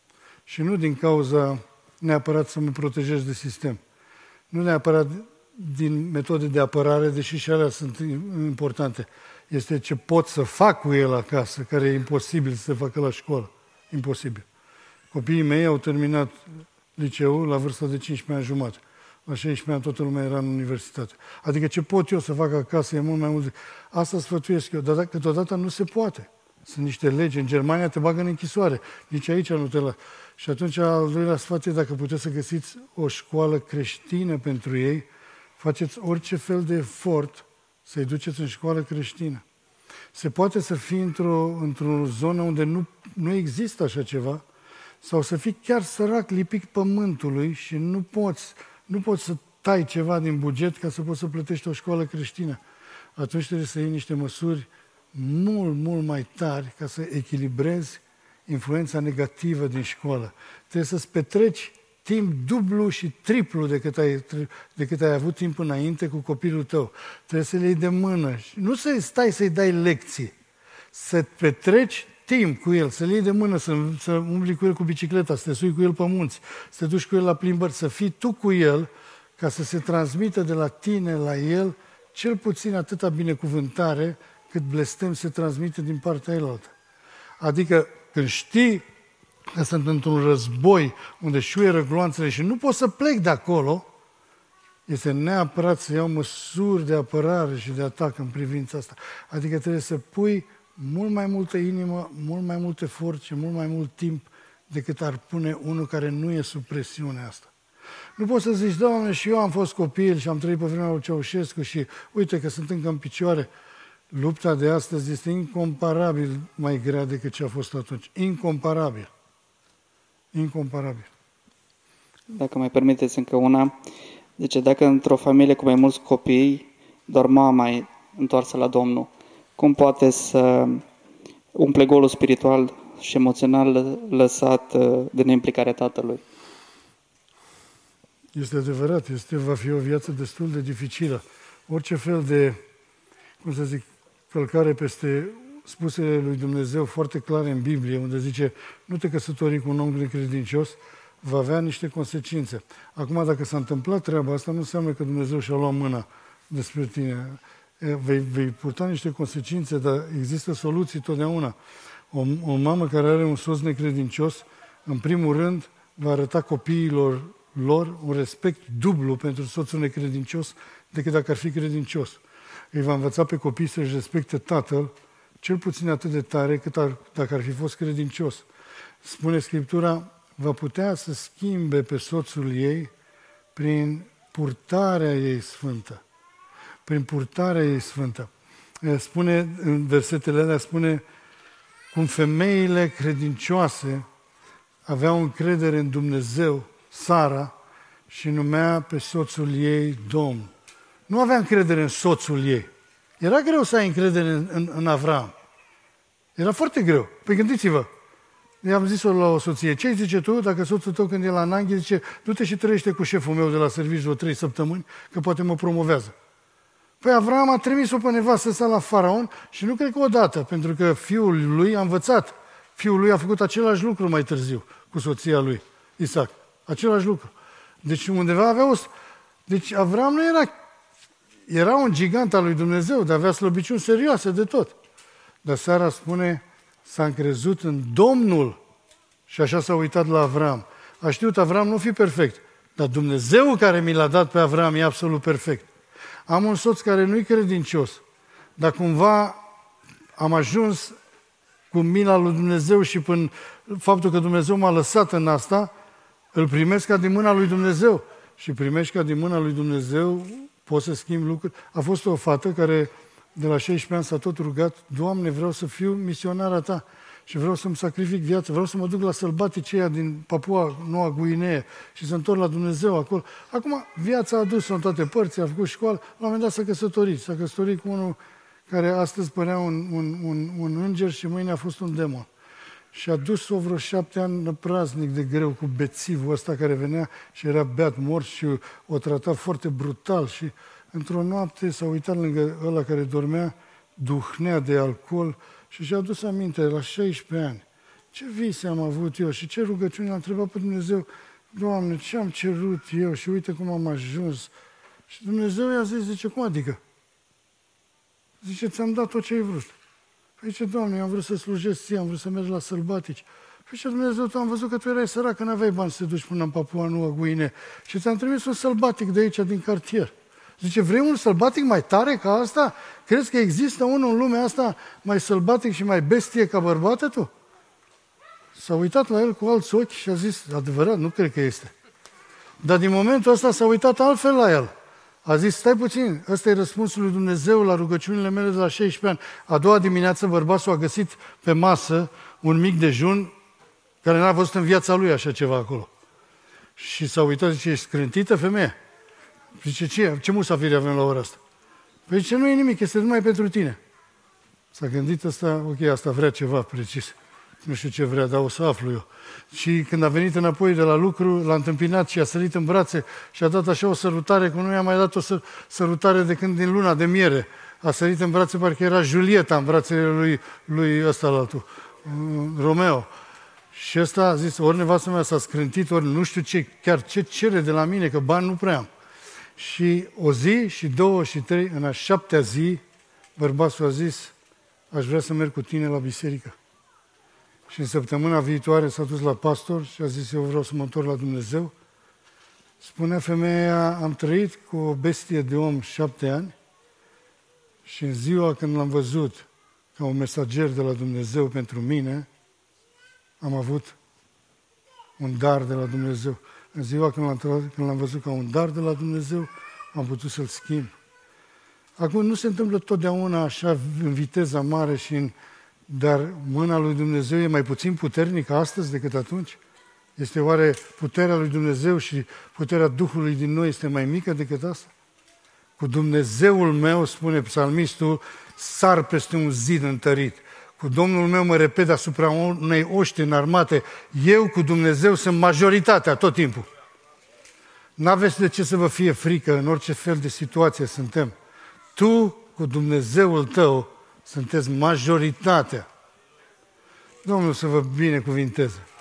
Și nu din cauza neapărat să mă protejez de sistem. Nu neapărat din metode de apărare, deși și alea sunt importante. Este ce pot să fac cu el acasă, care e imposibil să se facă la școală. Imposibil. Copiii mei au terminat liceul la vârsta de 15 ani jumate. La 16 ani toată lumea era în universitate. Adică ce pot eu să fac acasă e mult mai mult. Asta sfătuiesc eu, dar câteodată nu se poate. Sunt niște legi. În Germania te bagă în închisoare. Nici aici nu te lasă. Și atunci al doilea sfat e dacă puteți să găsiți o școală creștină pentru ei, faceți orice fel de efort să-i duceți în școală creștină. Se poate să fii într-o zonă unde nu există așa ceva, sau să fii chiar sărac, lipit pământului și nu poți să tai ceva din buget ca să poți să plătești o școală creștină. Atunci trebuie să iei niște măsuri mult, mult mai tari ca să echilibrezi influența negativă din școală. Trebuie să-ți petreci timp dublu și triplu decât ai avut timp înainte cu copilul tău. Trebuie să le iei de mână. Nu să stai să-i dai lecții. Să petreci timp cu el, să le iei de mână, să umbli cu el cu bicicleta, să te sui cu el pe munți, să te duci cu el la plimbări, să fii tu cu el, ca să se transmită de la tine la el cel puțin atâta binecuvântare cât blestem se transmite din partea elaltă. Adică când știi că sunt într-un război unde șuieră gloanțele și nu pot să plec de acolo, este neapărat să iau măsuri de apărare și de atac în privința asta. Adică trebuie să pui mult mai multă inimă, mult mai mult efort și mult mai mult timp decât ar pune unul care nu e sub presiunea asta. Nu poți să zici, Doamne, și eu am fost copil și am trăit pe vremea lui Ceaușescu și uite că sunt încă în picioare. Lupta de astăzi este incomparabil mai grea decât ce a fost atunci. Incomparabil. Incomparabil. Dacă mai permiteți încă una, zice, dacă într-o familie cu mai mulți copii, doar mama e întoarsă la Domnul, cum poate să umple golul spiritual și emoțional lăsat de neimplicarea tatălui? Este adevărat, va fi o viață destul de dificilă. Orice fel de, călcare peste spusele lui Dumnezeu foarte clare în Biblie, unde zice, nu te căsători cu un om necredincios, va avea niște consecințe. Acum, dacă s-a întâmplat treaba asta, nu înseamnă că Dumnezeu și-a luat mâna despre tine. Vei purta niște consecințe, dar există soluții totdeauna. O mamă care are un soț necredincios, în primul rând, va arăta copiilor lor un respect dublu pentru soțul necredincios decât dacă ar fi credincios. Îi va învăța pe copii să-și respecte tatăl cel puțin atât de tare cât dacă ar fi fost credincios. Spune Scriptura, va putea să schimbe pe soțul ei prin purtarea ei sfântă. Prin purtarea ei sfântă. Spune, în versetele alea, spune cum femeile credincioase aveau încredere în Dumnezeu, Sara, și numea pe soțul ei Domn. Nu avea încredere în soțul ei. Era greu să ai încredere în Avram. Era foarte greu. Păi gândiți-vă, I-am zis-o la o soție, ce zice tu dacă soțul tău când e la Nanghi zice, du-te și trăiește cu șeful meu de la serviciu o 3 săptămâni, că poate mă promovează. Păi Avram a trimis-o pe nevastă sa la Faraon și nu cred că odată, pentru că fiul lui a învățat. Fiul lui a făcut același lucru mai târziu cu soția lui, Isaac. Același lucru. Deci undeva avea o... Deci Avram nu era un gigant al lui Dumnezeu, dar avea slăbiciuni serioase de tot. Dar Sara spune, s-a încrezut în Domnul și așa s-a uitat la Avram. A știut, Avram nu fi perfect, dar Dumnezeu care mi l-a dat pe Avram e absolut perfect. Am un soț care nu-i credincios, dar cumva am ajuns cu mila lui Dumnezeu și prin faptul că Dumnezeu m-a lăsat în asta, îl primesc ca din mâna lui Dumnezeu. Și primești ca din mâna lui Dumnezeu, poți să schimbi lucruri. A fost o fată care de la 16 ani s-a tot rugat, Doamne, vreau să fiu misionara Ta și vreau să-mi sacrific viața, vreau să mă duc la sălbaticii ăia din Papua Noua Guinee și să întorc la Dumnezeu acolo. Acum, viața a adus-o în toate părțile, a făcut școală, la un moment dat s-a căsătorit. S-a căsătorit cu unul care astăzi părea un înger și mâine a fost un demon. Și a dus-o vreo 7 ani praznic de greu cu bețivul ăsta care venea și era beat mort și o trata foarte brutal și într-o noapte s-a uitat lângă ăla care dormea, duhnea de alcool și și-a adus aminte la 16 ani. Ce vise am avut eu și ce rugăciune am întrebat pe Dumnezeu, Doamne, ce am cerut eu și uite cum am ajuns. Și Dumnezeu i-a zis, zice, cum adică? Zice, ți-am dat tot ce ai vrut. Păi zice, Doamne, eu am vrut să slujesc ție, am vrut să merg la sălbatici. Păi zice, Dumnezeu, tu am văzut că tu erai sărac, că n-aveai bani să te duci până în Papua Noua Guinee și ți-am trimis un sălbatic de aici, din cartier. Zice, vrei un sălbatic mai tare ca asta? Crezi că există unul în lumea asta mai sălbatic și mai bestie ca bărbatul tu? S-a uitat la el cu alți ochi și a zis, adevărat, nu cred că este. Dar din momentul ăsta s-a uitat altfel la el. A zis, stai puțin, ăsta e răspunsul lui Dumnezeu la rugăciunile mele de la 16 ani. A doua dimineață bărbatul a găsit pe masă un mic dejun care n-a văzut în viața lui așa ceva acolo. Și s-a uitat, zice, ești scrântită, femeie? Zice, ce musafiri avem la ora asta? Păi zice, nu e nimic, este numai pentru tine. S-a gândit ăsta, ok, asta vrea ceva precis. Nu știu ce vrea, dar o să aflu eu. Și când a venit înapoi de la lucru, l-a întâmpinat și a sărit în brațe și a dat așa o sărutare, cum nu i-a mai dat o sărutare de când din luna de miere. A sărit în brațe, parcă era Julieta în brațele lui ăsta la altul, Romeo. Și ăsta a zis, ori nevastă mea s-a scrântit, ori nu știu ce cere de la mine, că bani nu prea am. Și o zi, și 2, și 3, în a 7-a zi, bărbatul a zis, aș vrea să merg cu tine la biserică. Și în săptămâna viitoare s-a dus la pastor și a zis, eu vreau să mă întorc la Dumnezeu. Spunea femeia, am trăit cu o bestie de om 7 ani și în ziua când l-am văzut ca un mesager de la Dumnezeu pentru mine, am avut un dar de la Dumnezeu. În ziua când l-am văzut ca un dar de la Dumnezeu, am putut să-l schimb. Acum nu se întâmplă totdeauna așa în viteza mare dar mâna lui Dumnezeu e mai puțin puternică astăzi decât atunci? Este oare puterea lui Dumnezeu și puterea Duhului din noi este mai mică decât asta? Cu Dumnezeul meu, spune psalmistul, sar peste un zid întărit. Cu Domnul meu mă repet asupra unei oști înarmate. Eu cu Dumnezeu sunt majoritatea tot timpul. N-aveți de ce să vă fie frică în orice fel de situație suntem. Tu cu Dumnezeul tău sunteți majoritatea. Domnul să vă binecuvinteze.